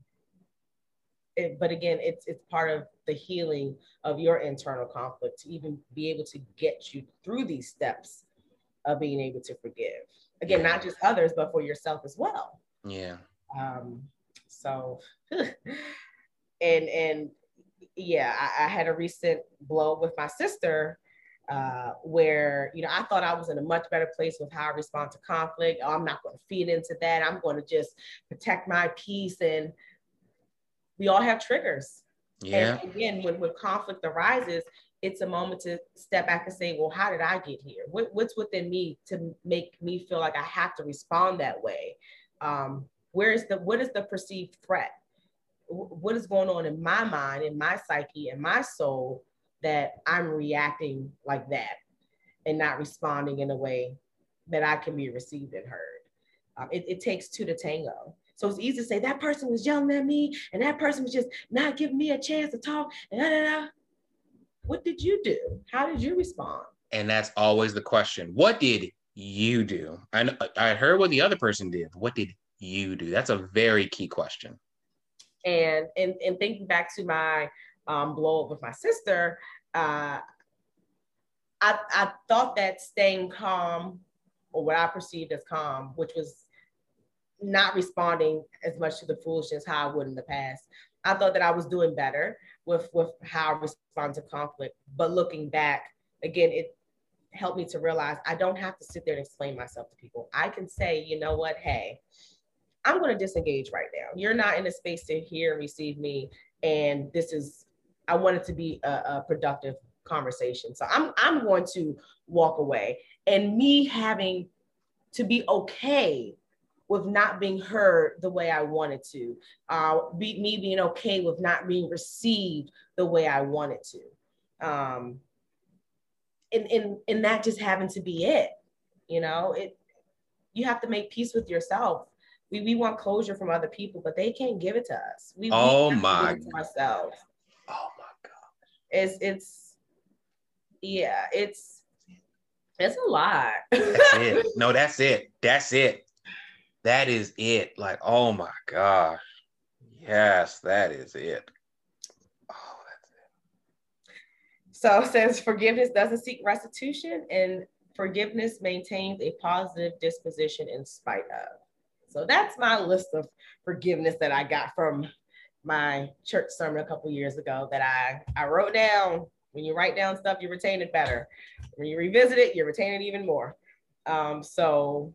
It, but again, it's it's part of the healing of your internal conflict to even be able to get you through these steps of being able to forgive. Again, not just others, but for yourself as well. Yeah. Um, so, and and yeah, I, I had a recent blow up with my sister uh, where, you know, I thought I was in a much better place with how I respond to conflict. Oh, I'm not going to feed into that. I'm going to just protect my peace. And we all have triggers. Yeah. And again, when, when conflict arises, it's a moment to step back and say, well, how did I get here? What, what's within me to make me feel like I have to respond that way? Um, where is the, what is the perceived threat? What is going on in my mind, in my psyche, in my soul that I'm reacting like that and not responding in a way that I can be received and heard? Um, it, it takes two to tango. So it's easy to say that person was yelling at me and that person was just not giving me a chance to talk. And da, da, da. What did you do? How did you respond? And that's always the question. What did you do? I, I heard what the other person did. What did you do? That's a very key question. And and, and thinking back to my um, blow up with my sister, uh, I, I thought that staying calm, or what I perceived as calm, which was not responding as much to the foolishness how I would in the past. I thought that I was doing better with, with how I respond to conflict. But looking back, again, it helped me to realize I don't have to sit there and explain myself to people. I can say, you know what, hey, I'm going to disengage right now. You're not in a space to hear and receive me. And this is, I want it to be a, a productive conversation. So I'm, I'm going to walk away. And me having to be okay with not being heard the way I wanted to, uh, be, me being okay with not being received the way I wanted to. Um, and, and, and that just having to be it, you know, it, you have to make peace with yourself. We, we want closure from other people, but they can't give it to us. We, oh we have my to give it to ourselves. Oh my God. It's, it's, yeah, it's, it's a lot. That's it. No, that's it. That's it. That is it. Like, oh my gosh. Yes, that is it. Oh, that's it. So it says forgiveness doesn't seek restitution and forgiveness maintains a positive disposition in spite of. So that's my list of forgiveness that I got from my church sermon a couple years ago that I, I wrote down. When you write down stuff, you retain it better. When you revisit it, you retain it even more. Um, so,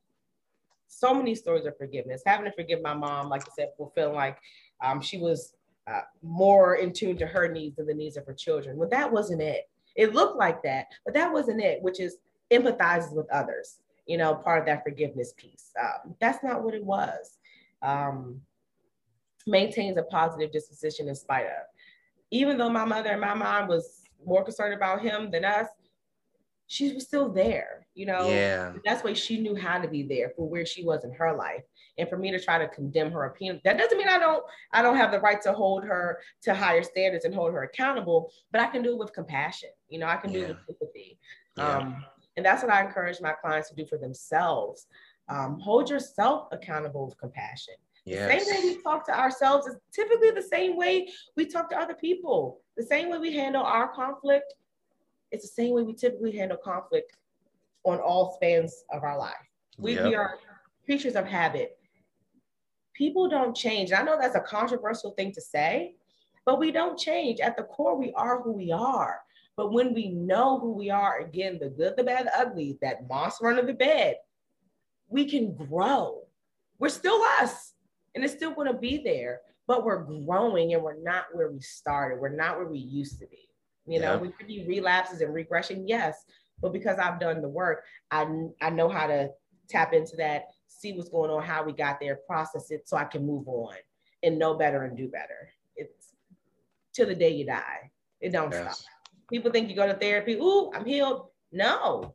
so many stories of forgiveness. Having to forgive my mom, like I said, for feeling like um, she was uh, more in tune to her needs than the needs of her children. Well, that wasn't it. It looked like that, but that wasn't it, which is empathizes with others, you know, part of that forgiveness piece. Um, that's not what it was. Um, maintains a positive disposition in spite of. Even though my mother and my mom was more concerned about him than us, she was still there, you know. Yeah. That's why she knew how to be there for where she was in her life. And for me to try to condemn her opinion, that doesn't mean I don't, I don't have the right to hold her to higher standards and hold her accountable, but I can do it with compassion. You know, I can do Yeah. it with sympathy. Yeah. Um, and that's what I encourage my clients to do for themselves. Um, hold yourself accountable with compassion. Yes. The same way we talk to ourselves is typically the same way we talk to other people. The same way we handle our conflict, it's the same way we typically handle conflict on all spans of our life. We, yep. we are creatures of habit. People don't change. I know that's a controversial thing to say, but we don't change. At the core, we are who we are. But when we know who we are, again, the good, the bad, the ugly, that monster under the bed, we can grow. We're still us, and it's still going to be there, but we're growing and we're not where we started. We're not where we used to be. You know, yeah. we could be relapses and regression, yes, but because I've done the work, I, I know how to tap into that, see what's going on, how we got there, process it so I can move on and know better and do better. It's till the day you die. It don't yes. stop. People think you go to therapy, ooh, I'm healed. No,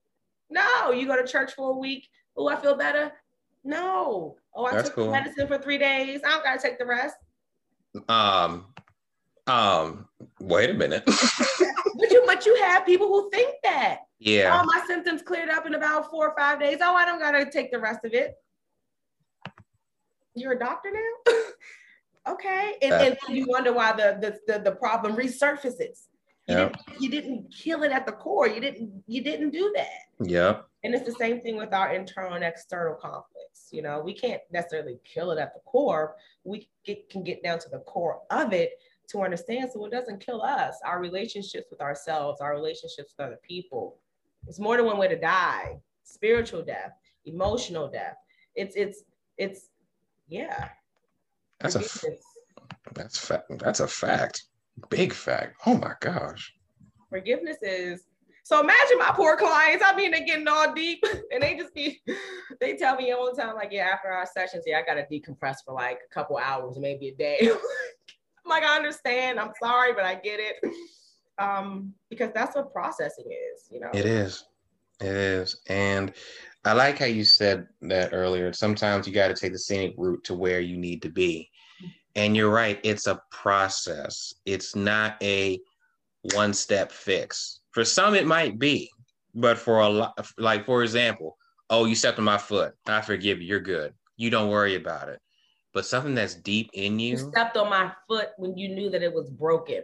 no, you go to church for a week, ooh, I feel better. No, oh, I That's took cool. medicine for three days. I don't gotta take the rest. Um, um, wait a minute. But you, but you have people who think that. Yeah. Oh, my symptoms cleared up in about four or five days. Oh, I don't gotta take the rest of it. You're a doctor now? Okay. And, and you wonder why the, the, the, the problem resurfaces. You, yep. didn't, you didn't kill it at the core. You didn't, you didn't do that. Yep. And it's the same thing with our internal and external conflicts. You know, we can't necessarily kill it at the core. We get, can get down to the core of it to understand so it doesn't kill us, our relationships with ourselves, our relationships with other people. It's more than one way to die. Spiritual death, emotional death. It's, it's, it's, yeah. That's a, that's fact. That's a fact. Big fact. Oh my gosh. Forgiveness is, so imagine my poor clients. I mean, they're getting all deep and they just be, they tell me all the time, like, yeah, after our sessions, yeah, I got to decompress for like a couple hours, maybe a day. I'm like, I understand. I'm sorry, but I get it. Um, because that's what processing is, you know? It is. It is. And I like how you said that earlier. Sometimes you got to take the scenic route to where you need to be. And you're right. It's a process. It's not a one-step fix. For some, it might be, but for a lot, like, for example, oh, you stepped on my foot. I forgive you. You're good. You don't worry about it. But something that's deep in you. You stepped on my foot when you knew that it was broken.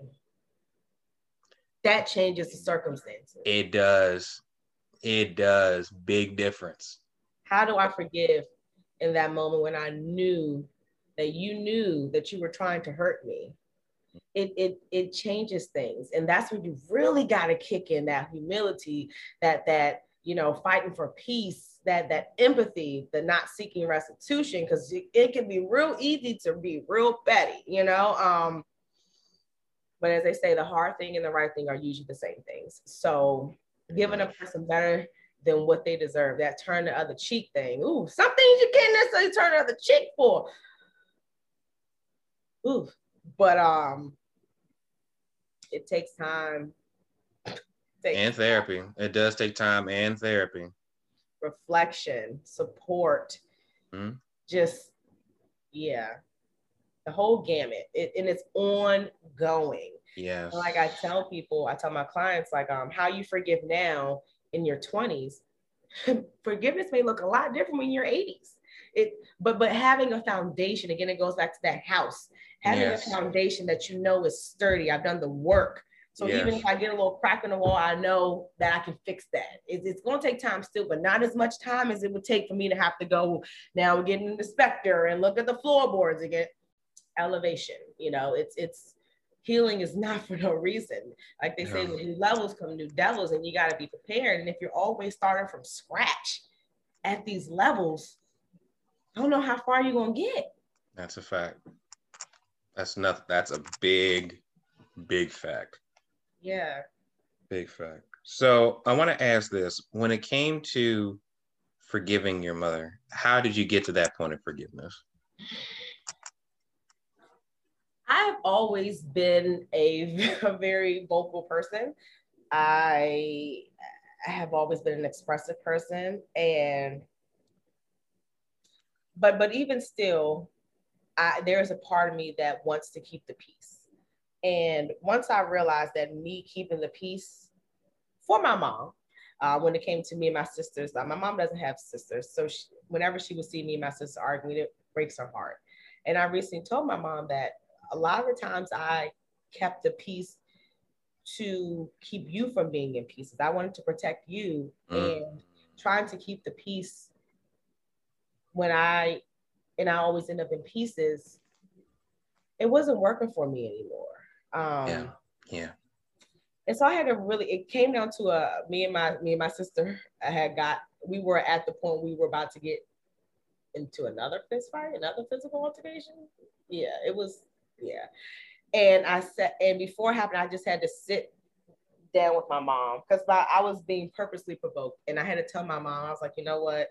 That changes the circumstances. It does. It does. Big difference. How do I forgive in that moment when I knew that you knew that you were trying to hurt me? It, it, it changes things. And that's when you really got to kick in that humility, that, that, you know, fighting for peace, that, that empathy, the not seeking restitution, because it, it can be real easy to be real petty, you know? Um, but as they say, the hard thing and the right thing are usually the same things. So giving a person better than what they deserve, that turn the other cheek thing. Ooh, some things you can't necessarily turn the other cheek for. Ooh, but um, it takes time. It takes and therapy. Time. It does take time and therapy. Reflection, support, mm-hmm. just, yeah, the whole gamut. It, and it's ongoing. Yes. Like I tell people, I tell my clients, like, um, how you forgive now in your twenties, forgiveness may look a lot different when you're eighties. It, but but having a foundation, again, it goes back to that house. Having yes. a foundation that you know is sturdy. I've done the work So yes. even if I get a little crack in the wall, I know that I can fix that. It's, it's going to take time still, but not as much time as it would take for me to have to go now get an inspector and look at the floorboards and get elevation. You know, it's, it's, healing is not for no reason. Like they say, No. with new levels come new devils, and you got to be prepared. And if you're always starting from scratch at these levels, I don't know how far you're going to get. That's a fact. That's not, that's a big, big fact. Yeah. Big fact. So I want to ask this. When it came to forgiving your mother, how did you get to that point of forgiveness? I've always been a, a very vocal person. I, I have always been an expressive person. And, but, but even still, I, there's a part of me that wants to keep the peace. And once I realized that me keeping the peace for my mom, uh, when it came to me and my sisters, like my mom doesn't have sisters. So she, whenever she would see me and my sister arguing, it breaks her heart. And I recently told my mom that a lot of the times I kept the peace to keep you from being in pieces. I wanted to protect you, mm. and trying to keep the peace when I, and I always end up in pieces, it wasn't working for me anymore. Um, yeah, yeah. And so I had to really, it came down to a, me and my, me and my sister, I had got, we were at the point we were about to get into another fist fight, another physical altercation. Yeah, it was, yeah. And I said, and before it happened, I just had to sit down with my mom because I was being purposely provoked. And I had to tell my mom, I was like, you know what?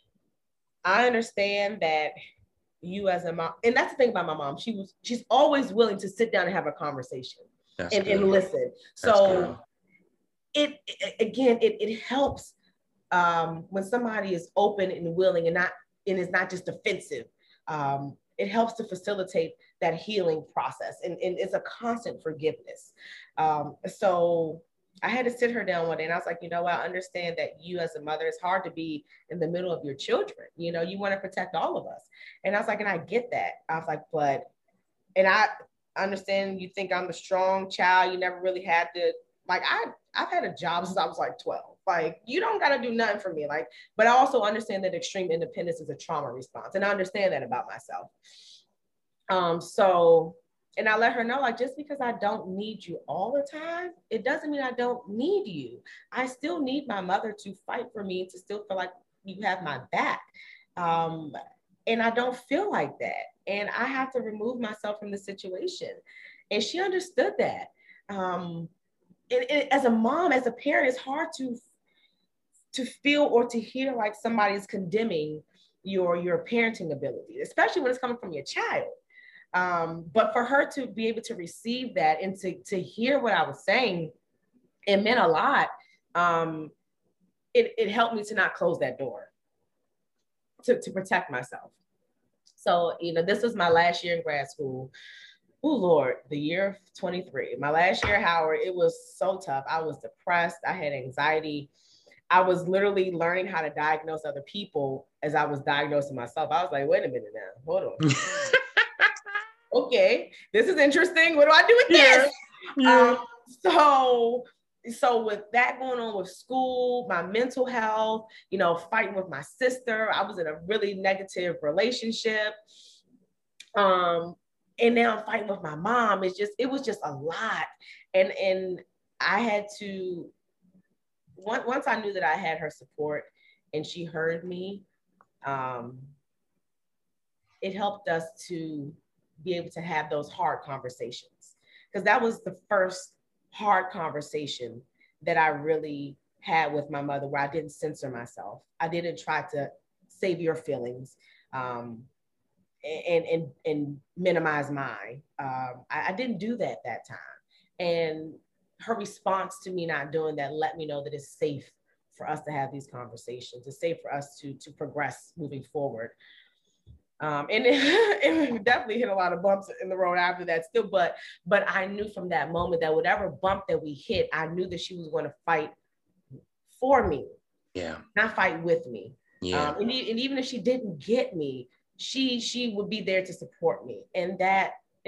I understand that you as a mom, and that's the thing about my mom, she was, she's always willing to sit down and have a conversation and, and listen. So it, it, again, it, it helps um, when somebody is open and willing and not, and is not just defensive. Um, it helps to facilitate that healing process. And, and it's a constant forgiveness. Um, so I had to sit her down one day and I was like, you know, I understand that you as a mother, it's hard to be in the middle of your children. You know, you want to protect all of us. And I was like, and I get that. I was like, but, and I understand you think I'm a strong child. You never really had to, like, I, I've had a job since I was like twelve. Like, you don't got to do nothing for me. Like, but I also understand that extreme independence is a trauma response. And I understand that about myself. Um, so, and I let her know, like, just because I don't need you all the time, it doesn't mean I don't need you. I still need my mother to fight for me, to still feel like you have my back. Um, and I don't feel like that. And I have to remove myself from the situation. And she understood that. Um, and, and as a mom, as a parent, it's hard to, to feel or to hear like somebody's condemning your, your parenting ability, especially when it's coming from your child. Um, but for her to be able to receive that and to, to hear what I was saying, it meant a lot. Um, it, it helped me to not close that door, to, to protect myself. So, you know, this was my last year in grad school. Oh, Lord, the year of twenty-three. My last year at Howard, it was so tough. I was depressed. I had anxiety. I was literally learning how to diagnose other people as I was diagnosing myself. I was like, wait a minute now, hold on. Okay, this is interesting. What do I do with this? Yeah. Yeah. Um, so, so with that going on with school, my mental health, you know, fighting with my sister, I was in a really negative relationship. Um, and now I'm fighting with my mom. It's just, it was just a lot. And, and I had to, once, once I knew that I had her support and she heard me, um, it helped us to be able to have those hard conversations. Because that was the first hard conversation that I really had with my mother, where I didn't censor myself. I didn't try to save your feelings um, and, and, and minimize mine. Um, I, I didn't do that that time. And her response to me not doing that let me know that it's safe for us to have these conversations. It's safe for us to, to progress moving forward. Um, and it, it definitely hit a lot of bumps in the road after that still, but, but I knew from that moment that whatever bump that we hit, I knew that she was going to fight for me, yeah, not fight with me. Yeah. Um, and, and even if she didn't get me, she, she would be there to support me. And that,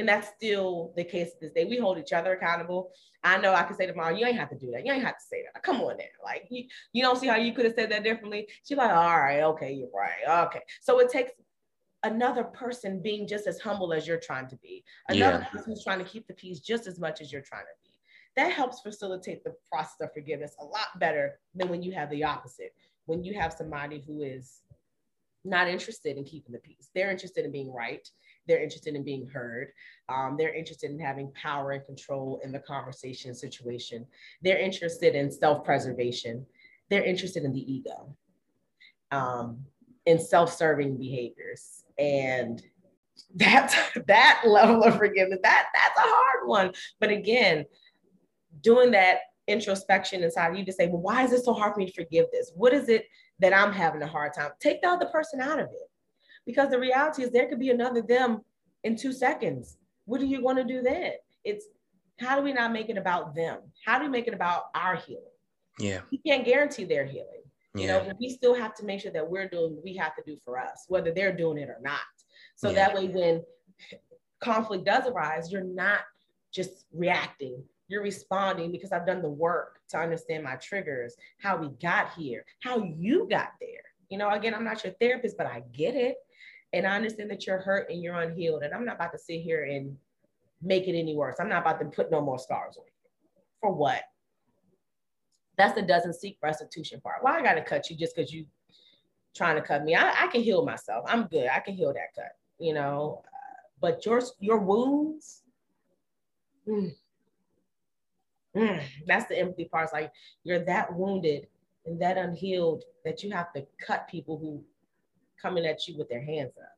And that's still the case to this day. We hold each other accountable. I know I can say tomorrow, you ain't have to do that. You ain't have to say that. Come on now. Like, you, you don't see how you could have said that differently. She's like, all right, okay, you're right. Okay. So it takes another person being just as humble as you're trying to be. Another yeah. person who's trying to keep the peace just as much as you're trying to be. That helps facilitate the process of forgiveness a lot better than when you have the opposite. When you have somebody who is not interested in keeping the peace. They're interested in being right. They're interested in being heard. Um, they're interested in having power and control in the conversation situation. They're interested in self-preservation. They're interested in the ego, um, in self-serving behaviors. And that, that level of forgiveness, that, that's a hard one. But again, doing that introspection inside you to say, well, why is it so hard for me to forgive this? What is it that I'm having a hard time? Take the other person out of it. Because the reality is there could be another them in two seconds. What do you want to do then? It's how do we not make it about them? How do we make it about our healing? Yeah. We can't guarantee their healing. You yeah. know, we still have to make sure that we're doing what we have to do for us, whether they're doing it or not. So yeah. that way, when conflict does arise, you're not just reacting. You're responding because I've done the work to understand my triggers, how we got here, how you got there. You know, again, I'm not your therapist, but I get it. And I understand that you're hurt and you're unhealed. And I'm not about to sit here and make it any worse. I'm not about to put no more scars on you. For what? That's the doesn't seek restitution part. Why I got to cut you just because you trying to cut me? I, I can heal myself. I'm good. I can heal that cut, you know. Uh, but your, your wounds, mm, mm, that's the empathy part. It's like you're that wounded and that unhealed that you have to cut people who coming at you with their hands up.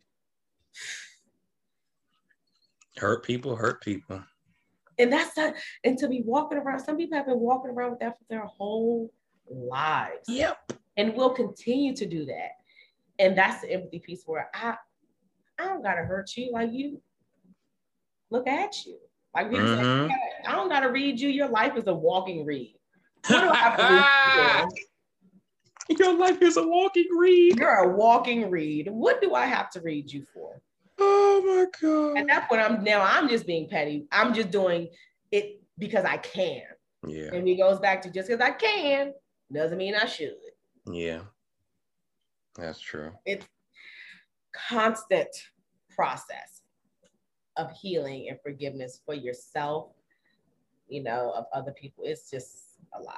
Hurt people, hurt people. And that's not, and to be walking around, some people have been walking around with that for their whole lives. Yep. And will continue to do that. And that's the empathy piece where I, I don't gotta hurt you. Like, you look at you. Like, people mm-hmm. say, I don't gotta read you. Your life is a walking read. What do I have to read you? Your life is a walking read. You're a walking read. What do I have to read you for? Oh my God. At that point, I'm now I'm just being petty. I'm just doing it because I can. Yeah. And it goes back to just because I can doesn't mean I should. Yeah. That's true. It's constant process of healing and forgiveness for yourself, you know, of other people. It's just a lot.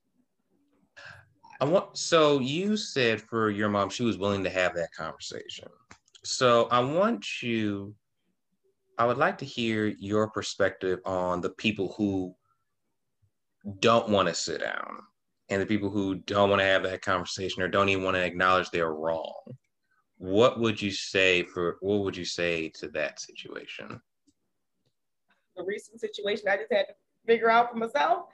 I want, so you said for your mom, she was willing to have that conversation. So I want you, I would like to hear your perspective on the people who don't want to sit down and the people who don't want to have that conversation or don't even want to acknowledge they're wrong. What would you say for, what would you say to that situation? The recent situation I just had to figure out for myself.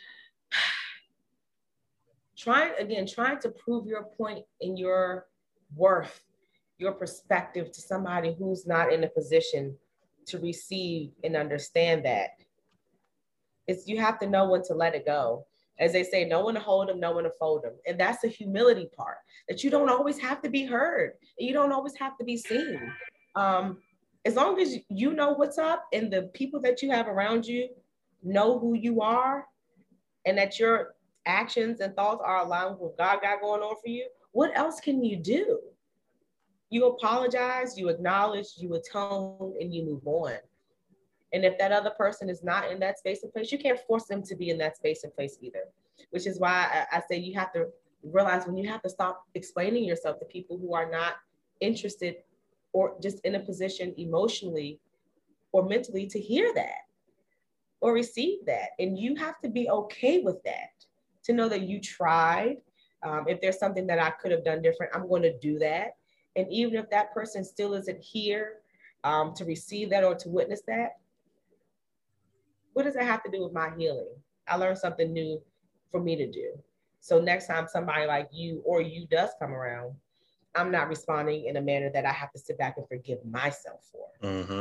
Trying, again, trying to prove your point and your worth, your perspective to somebody who's not in a position to receive and understand that. It's, you have to know when to let it go. As they say, no one to hold them, no one to fold them. And that's the humility part, that you don't always have to be heard. You don't always have to be seen. Um, as long as you know what's up and the people that you have around you know who you are and that your actions and thoughts are aligned with what God got going on for you, what else can you do? You apologize, you acknowledge, you atone, and you move on. And if that other person is not in that space and place, you can't force them to be in that space and place either, which is why I, I say you have to realize when you have to stop explaining yourself to people who are not interested or just in a position emotionally or mentally to hear that or receive that. And you have to be okay with that, to know that you tried. Um, if there's something that I could have done different, I'm going to do that. And even if that person still isn't here um, to receive that or to witness that, what does that have to do with my healing? I learned something new for me to do. So next time somebody like you or you does come around, I'm not responding in a manner that I have to sit back and forgive myself for. Mm-hmm.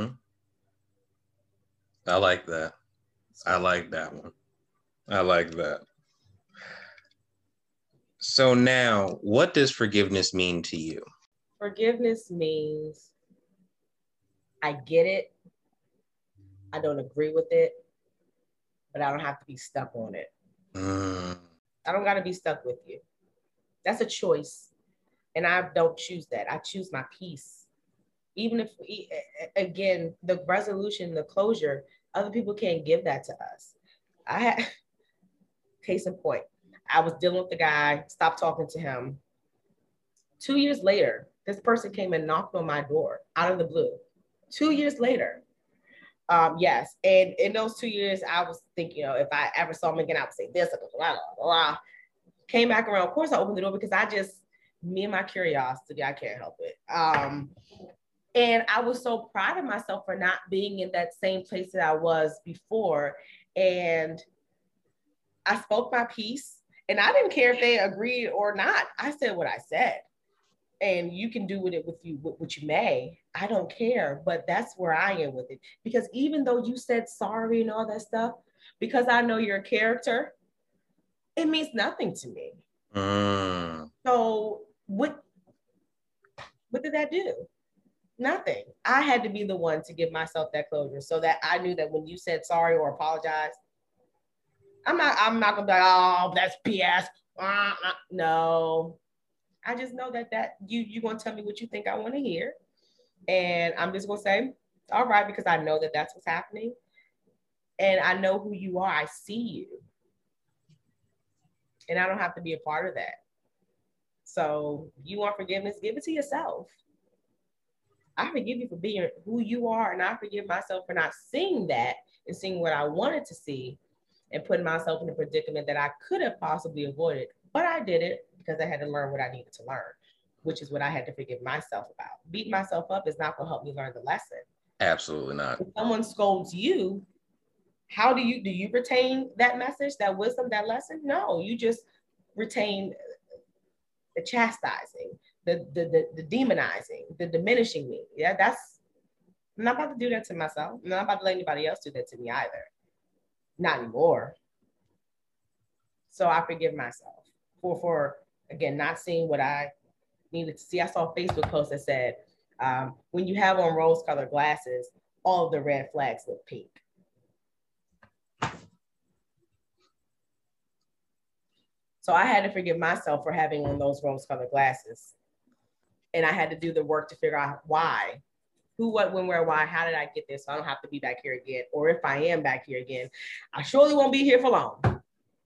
I like that. I like that one. I like that. So now, what does forgiveness mean to you? Forgiveness means I get it. I don't agree with it, but I don't have to be stuck on it. Mm. I don't got to be stuck with you. That's a choice. And I don't choose that. I choose my peace. Even if, we, again, the resolution, the closure, other people can't give that to us. I had, case in point, I was dealing with the guy, stopped talking to him. Two years later, this person came and knocked on my door out of the blue. Two years later. Um, yes. And in those two years, I was thinking, you know, if I ever saw him again, I would say this, blah, blah, blah. Came back around. Of course, I opened the door because I just, me and my curiosity, I can't help it. Um, and I was so proud of myself for not being in that same place that I was before. And I spoke my piece, and I didn't care if they agreed or not. I said what I said. And you can do with it with you what you may. I don't care, but that's where I am with it. Because even though you said sorry and all that stuff, because I know your character, it means nothing to me. Mm. So what, what did that do? Nothing. I had to be the one to give myself that closure so that I knew that when you said sorry or apologized, I'm not, I'm not gonna be like, oh, that's B S. Uh, uh, no. I just know that that you you're gonna tell me what you think I want to hear, and I'm just gonna say, all right, because I know that that's what's happening, and I know who you are. I see you, and I don't have to be a part of that. So you want forgiveness? Give it to yourself. I forgive you for being who you are, and I forgive myself for not seeing that and seeing what I wanted to see, and putting myself in a predicament that I could have possibly avoided, but I did it. Because I had to learn what I needed to learn, which is what I had to forgive myself about. Beating myself up is not going to help me learn the lesson. Absolutely not. If someone scolds you, how do you, do you retain that message, that wisdom, that lesson? No, you just retain the chastising, the, the, the, the demonizing, the diminishing me. Yeah, that's, I'm not about to do that to myself. I'm not about to let anybody else do that to me either. Not anymore. So I forgive myself for, for, again, not seeing what I needed to see. I saw a Facebook post that said, um, when you have on rose-colored glasses, all of the red flags look pink. So I had to forgive myself for having on those rose-colored glasses. And I had to do the work to figure out why. Who, what, when, where, why, how did I get this? So I don't have to be back here again. Or if I am back here again, I surely won't be here for long.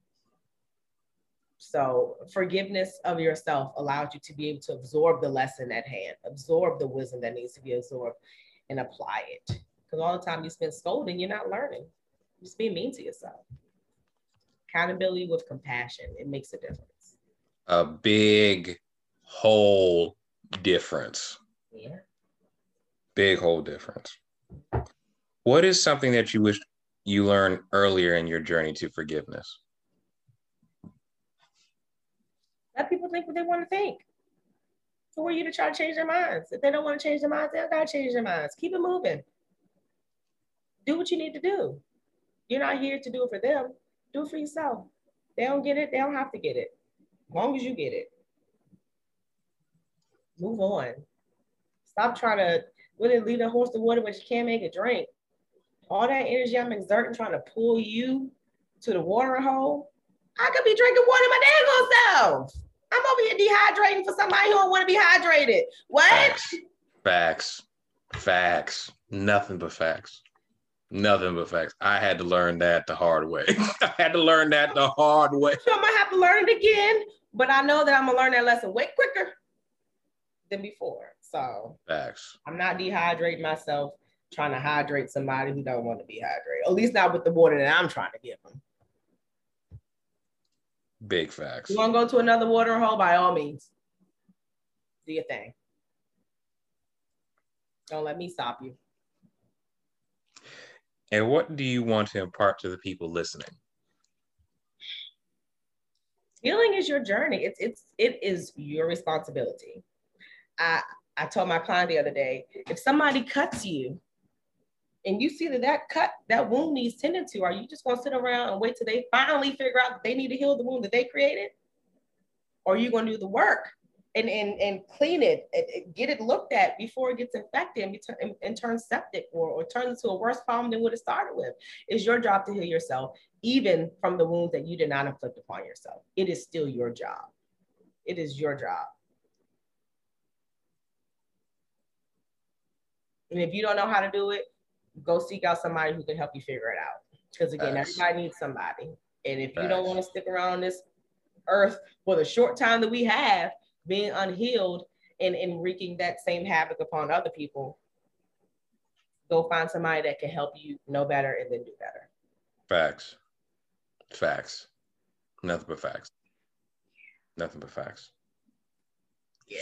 So forgiveness of yourself allows you to be able to absorb the lesson at hand, absorb the wisdom that needs to be absorbed, and apply it. Because all the time you spend scolding, you're not learning. You're just being mean to yourself. Accountability with compassion, it makes a difference. A big whole difference. Yeah. Big whole difference. What is something that you wish you learned earlier in your journey to forgiveness? Let people think what they want to think. Who are you to try to change their minds? If they don't want to change their minds, they don't got to change their minds. Keep it moving. Do what you need to do. You're not here to do it for them. Do it for yourself. They don't get it. They don't have to get it. As long as you get it. Move on. Stop trying to really lead a horse to water, but you can't make it drink. All that energy I'm exerting trying to pull you to the watering hole. I could be drinking water my dang self. I'm over here dehydrating for somebody who don't want to be hydrated. What? Facts. Facts. Facts. Nothing but facts. Nothing but facts. I had to learn that the hard way. I had to learn that the hard way. So I'm going to have to learn it again, but I know that I'm going to learn that lesson way quicker than before. So facts. I'm not dehydrating myself, trying to hydrate somebody who don't want to be hydrated. At least not with the water that I'm trying to give them. Big facts. You want to go to another watering hole? By all means. Do your thing. Don't let me stop you. And what do you want to impart to the people listening? Healing is your journey. It's it's it is your responsibility. I I told my client the other day, if somebody cuts you and you see that that cut, that wound needs tending to, are you just going to sit around and wait till they finally figure out that they need to heal the wound that they created? Or are you going to do the work and, and, and clean it, and get it looked at before it gets infected and, and, and turns septic or, or turns into a worse problem than what it started with. It's your job to heal yourself, even from the wounds that you did not inflict upon yourself. It is still your job. It is your job. And if you don't know how to do it, go seek out somebody who can help you figure it out. Because again, Facts. Everybody needs somebody. And if Facts. You don't want to stick around on this earth for the short time that we have, being unhealed and, and wreaking that same havoc upon other people, go find somebody that can help you know better and then do better. Facts. Facts. Nothing but facts. Nothing but facts. Yeah.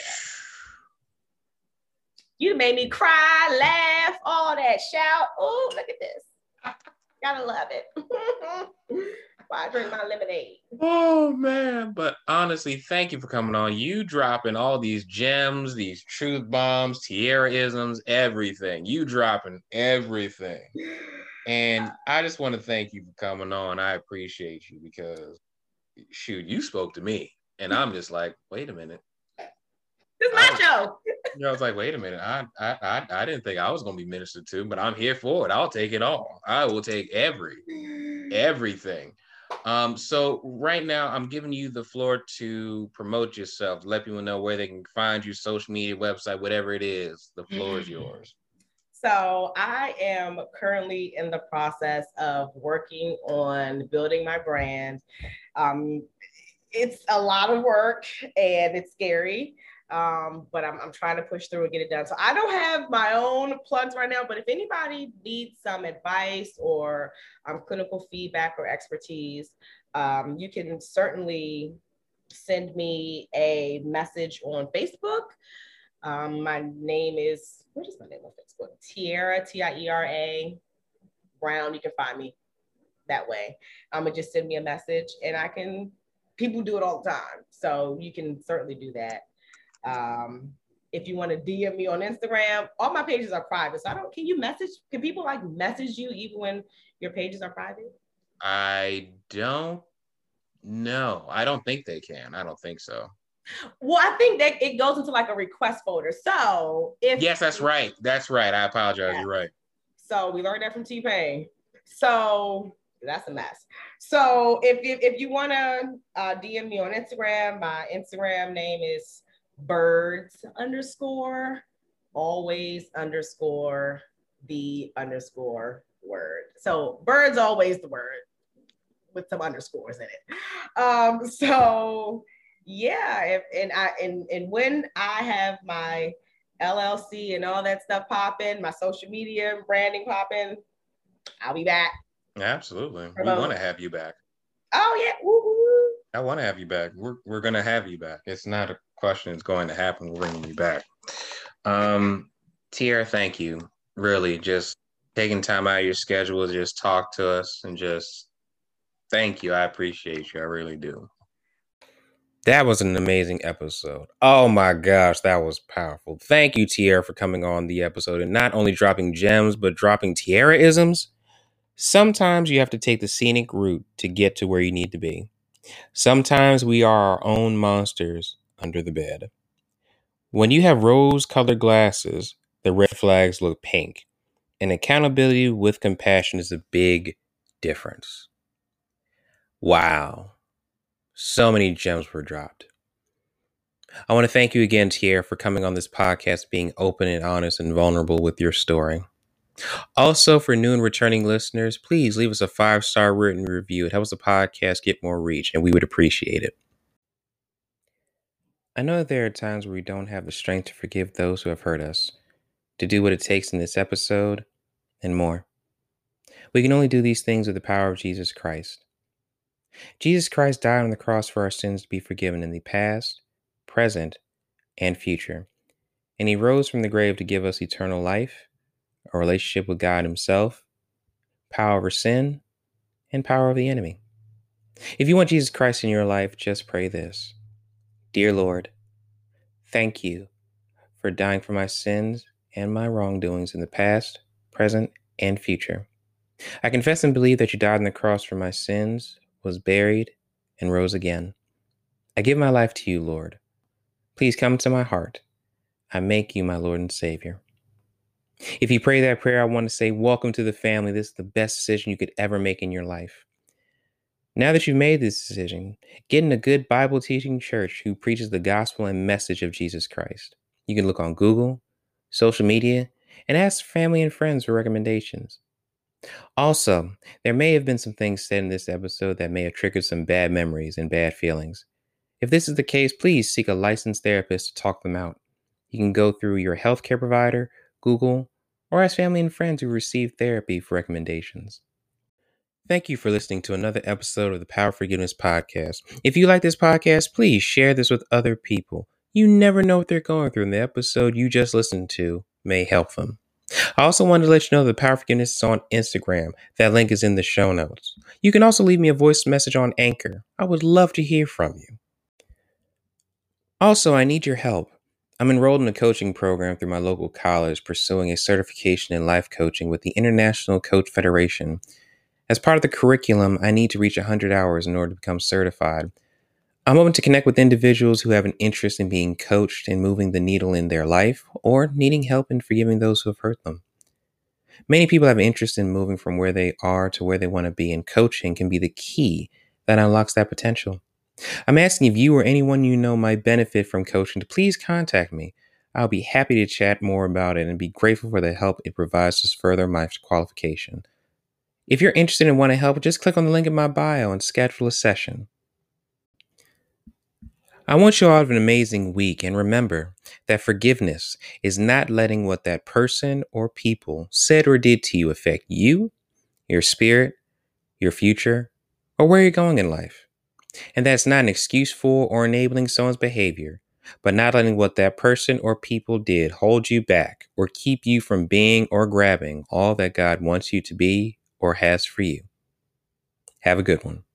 You made me cry, laugh, all that, shout. Oh, look at this. Gotta love it. Why I drink my lemonade. Oh man, but honestly, thank you for coming on. You dropping all these gems, these truth bombs, Tiara-isms, everything. You dropping everything. And I just want to thank you for coming on. I appreciate you because shoot, you spoke to me. And I'm just like, wait a minute. It's my show. You know, I was like, wait a minute. I, I I I didn't think I was gonna be ministered to, but I'm here for it. I'll take it all. I will take every everything. Um, so right now I'm giving you the floor to promote yourself, let people know where they can find you, social media, website, whatever it is. The floor is yours. So I am currently in the process of working on building my brand. Um, it's a lot of work and it's scary. Um, but I'm, I'm trying to push through and get it done. So I don't have my own plugs right now, but if anybody needs some advice or um, clinical feedback or expertise, um, you can certainly send me a message on Facebook. Um, my name is, what is my name on Facebook? Tiara, T I E R A Brown. You can find me that way. Um, and just send me a message and I can, people do it all the time. So you can certainly do that. Um, if you want to D M me on Instagram, all my pages are private. So I don't, can you message, can people like message you even when your pages are private? I don't know. I don't think they can. I don't think so. Well, I think that it goes into like a request folder. So if yes, that's right. That's right. I apologize. Yeah. You're right. So we learned that from T-Pain. So that's a mess. So if if, if you want to uh, D M me on Instagram, my Instagram name is birds underscore always underscore the underscore word. So birds always the word with some underscores in it. Um, so yeah, if, and I and and when I have my L L C and all that stuff popping, my social media branding popping, I'll be back. Absolutely, we want to have you back. Oh yeah, woo-hoo. I want to have you back. We're we're gonna have you back. It's not a question. It's going to happen. We're bringing you back. Um, Tiara, thank you. Really, just taking time out of your schedule to just talk to us and just thank you. I appreciate you. I really do. That was an amazing episode. Oh my gosh, that was powerful. Thank you, Tiara, for coming on the episode and not only dropping gems, but dropping Tiara-isms. Sometimes you have to take the scenic route to get to where you need to be. Sometimes we are our own monsters under the bed. When you have rose-colored glasses, the red flags look pink. And accountability with compassion is a big difference. Wow. So many gems were dropped. I want to thank you again, Tiara, for coming on this podcast, being open and honest and vulnerable with your story. Also, for new and returning listeners, please leave us a five-star written review. It helps the podcast get more reach, and we would appreciate it. I know that there are times where we don't have the strength to forgive those who have hurt us, to do what it takes in this episode, and more. We can only do these things with the power of Jesus Christ. Jesus Christ died on the cross for our sins to be forgiven in the past, present, and future. And he rose from the grave to give us eternal life, a relationship with God himself, power over sin, and power over the enemy. If you want Jesus Christ in your life, just pray this. Dear Lord, thank you for dying for my sins and my wrongdoings in the past, present, and future. I confess and believe that you died on the cross for my sins, was buried, and rose again. I give my life to you, Lord. please come to my heart. I make you my Lord and Savior. If you pray that prayer, I want to say, welcome to the family. This is the best decision you could ever make in your life. Now that you've made this decision, get in a good Bible teaching church who preaches the gospel and message of Jesus Christ. You can look on Google, social media, and ask family and friends for recommendations. Also, there may have been some things said in this episode that may have triggered some bad memories and bad feelings. If this is the case, please seek a licensed therapist to talk them out. You can go through your healthcare provider, Google, or ask family and friends who received therapy for recommendations. Thank you for listening to another episode of the Power of Forgiveness podcast. If you like this podcast, please share this with other people. You never know what they're going through, and the episode you just listened to may help them. I also wanted to let you know that Power of Forgiveness is on Instagram. That link is in the show notes. You can also leave me a voice message on Anchor. I would love to hear from you. Also, I need your help. I'm enrolled in a coaching program through my local college, pursuing a certification in life coaching with the International Coach Federation. As part of the curriculum, I need to reach one hundred hours in order to become certified. I'm open to connect with individuals who have an interest in being coached and moving the needle in their life, or needing help in forgiving those who have hurt them. Many people have an interest in moving from where they are to where they want to be, and coaching can be the key that unlocks that potential. I'm asking if you or anyone you know might benefit from coaching to please contact me. I'll be happy to chat more about it and be grateful for the help it provides to further my qualification. If you're interested and want to help, just click on the link in my bio and schedule a session. I want you all to have an amazing week, and remember that forgiveness is not letting what that person or people said or did to you affect you, your spirit, your future, or where you're going in life. And that's not an excuse for or enabling someone's behavior, but not letting what that person or people did hold you back or keep you from being or grabbing all that God wants you to be or has for you. Have a good one.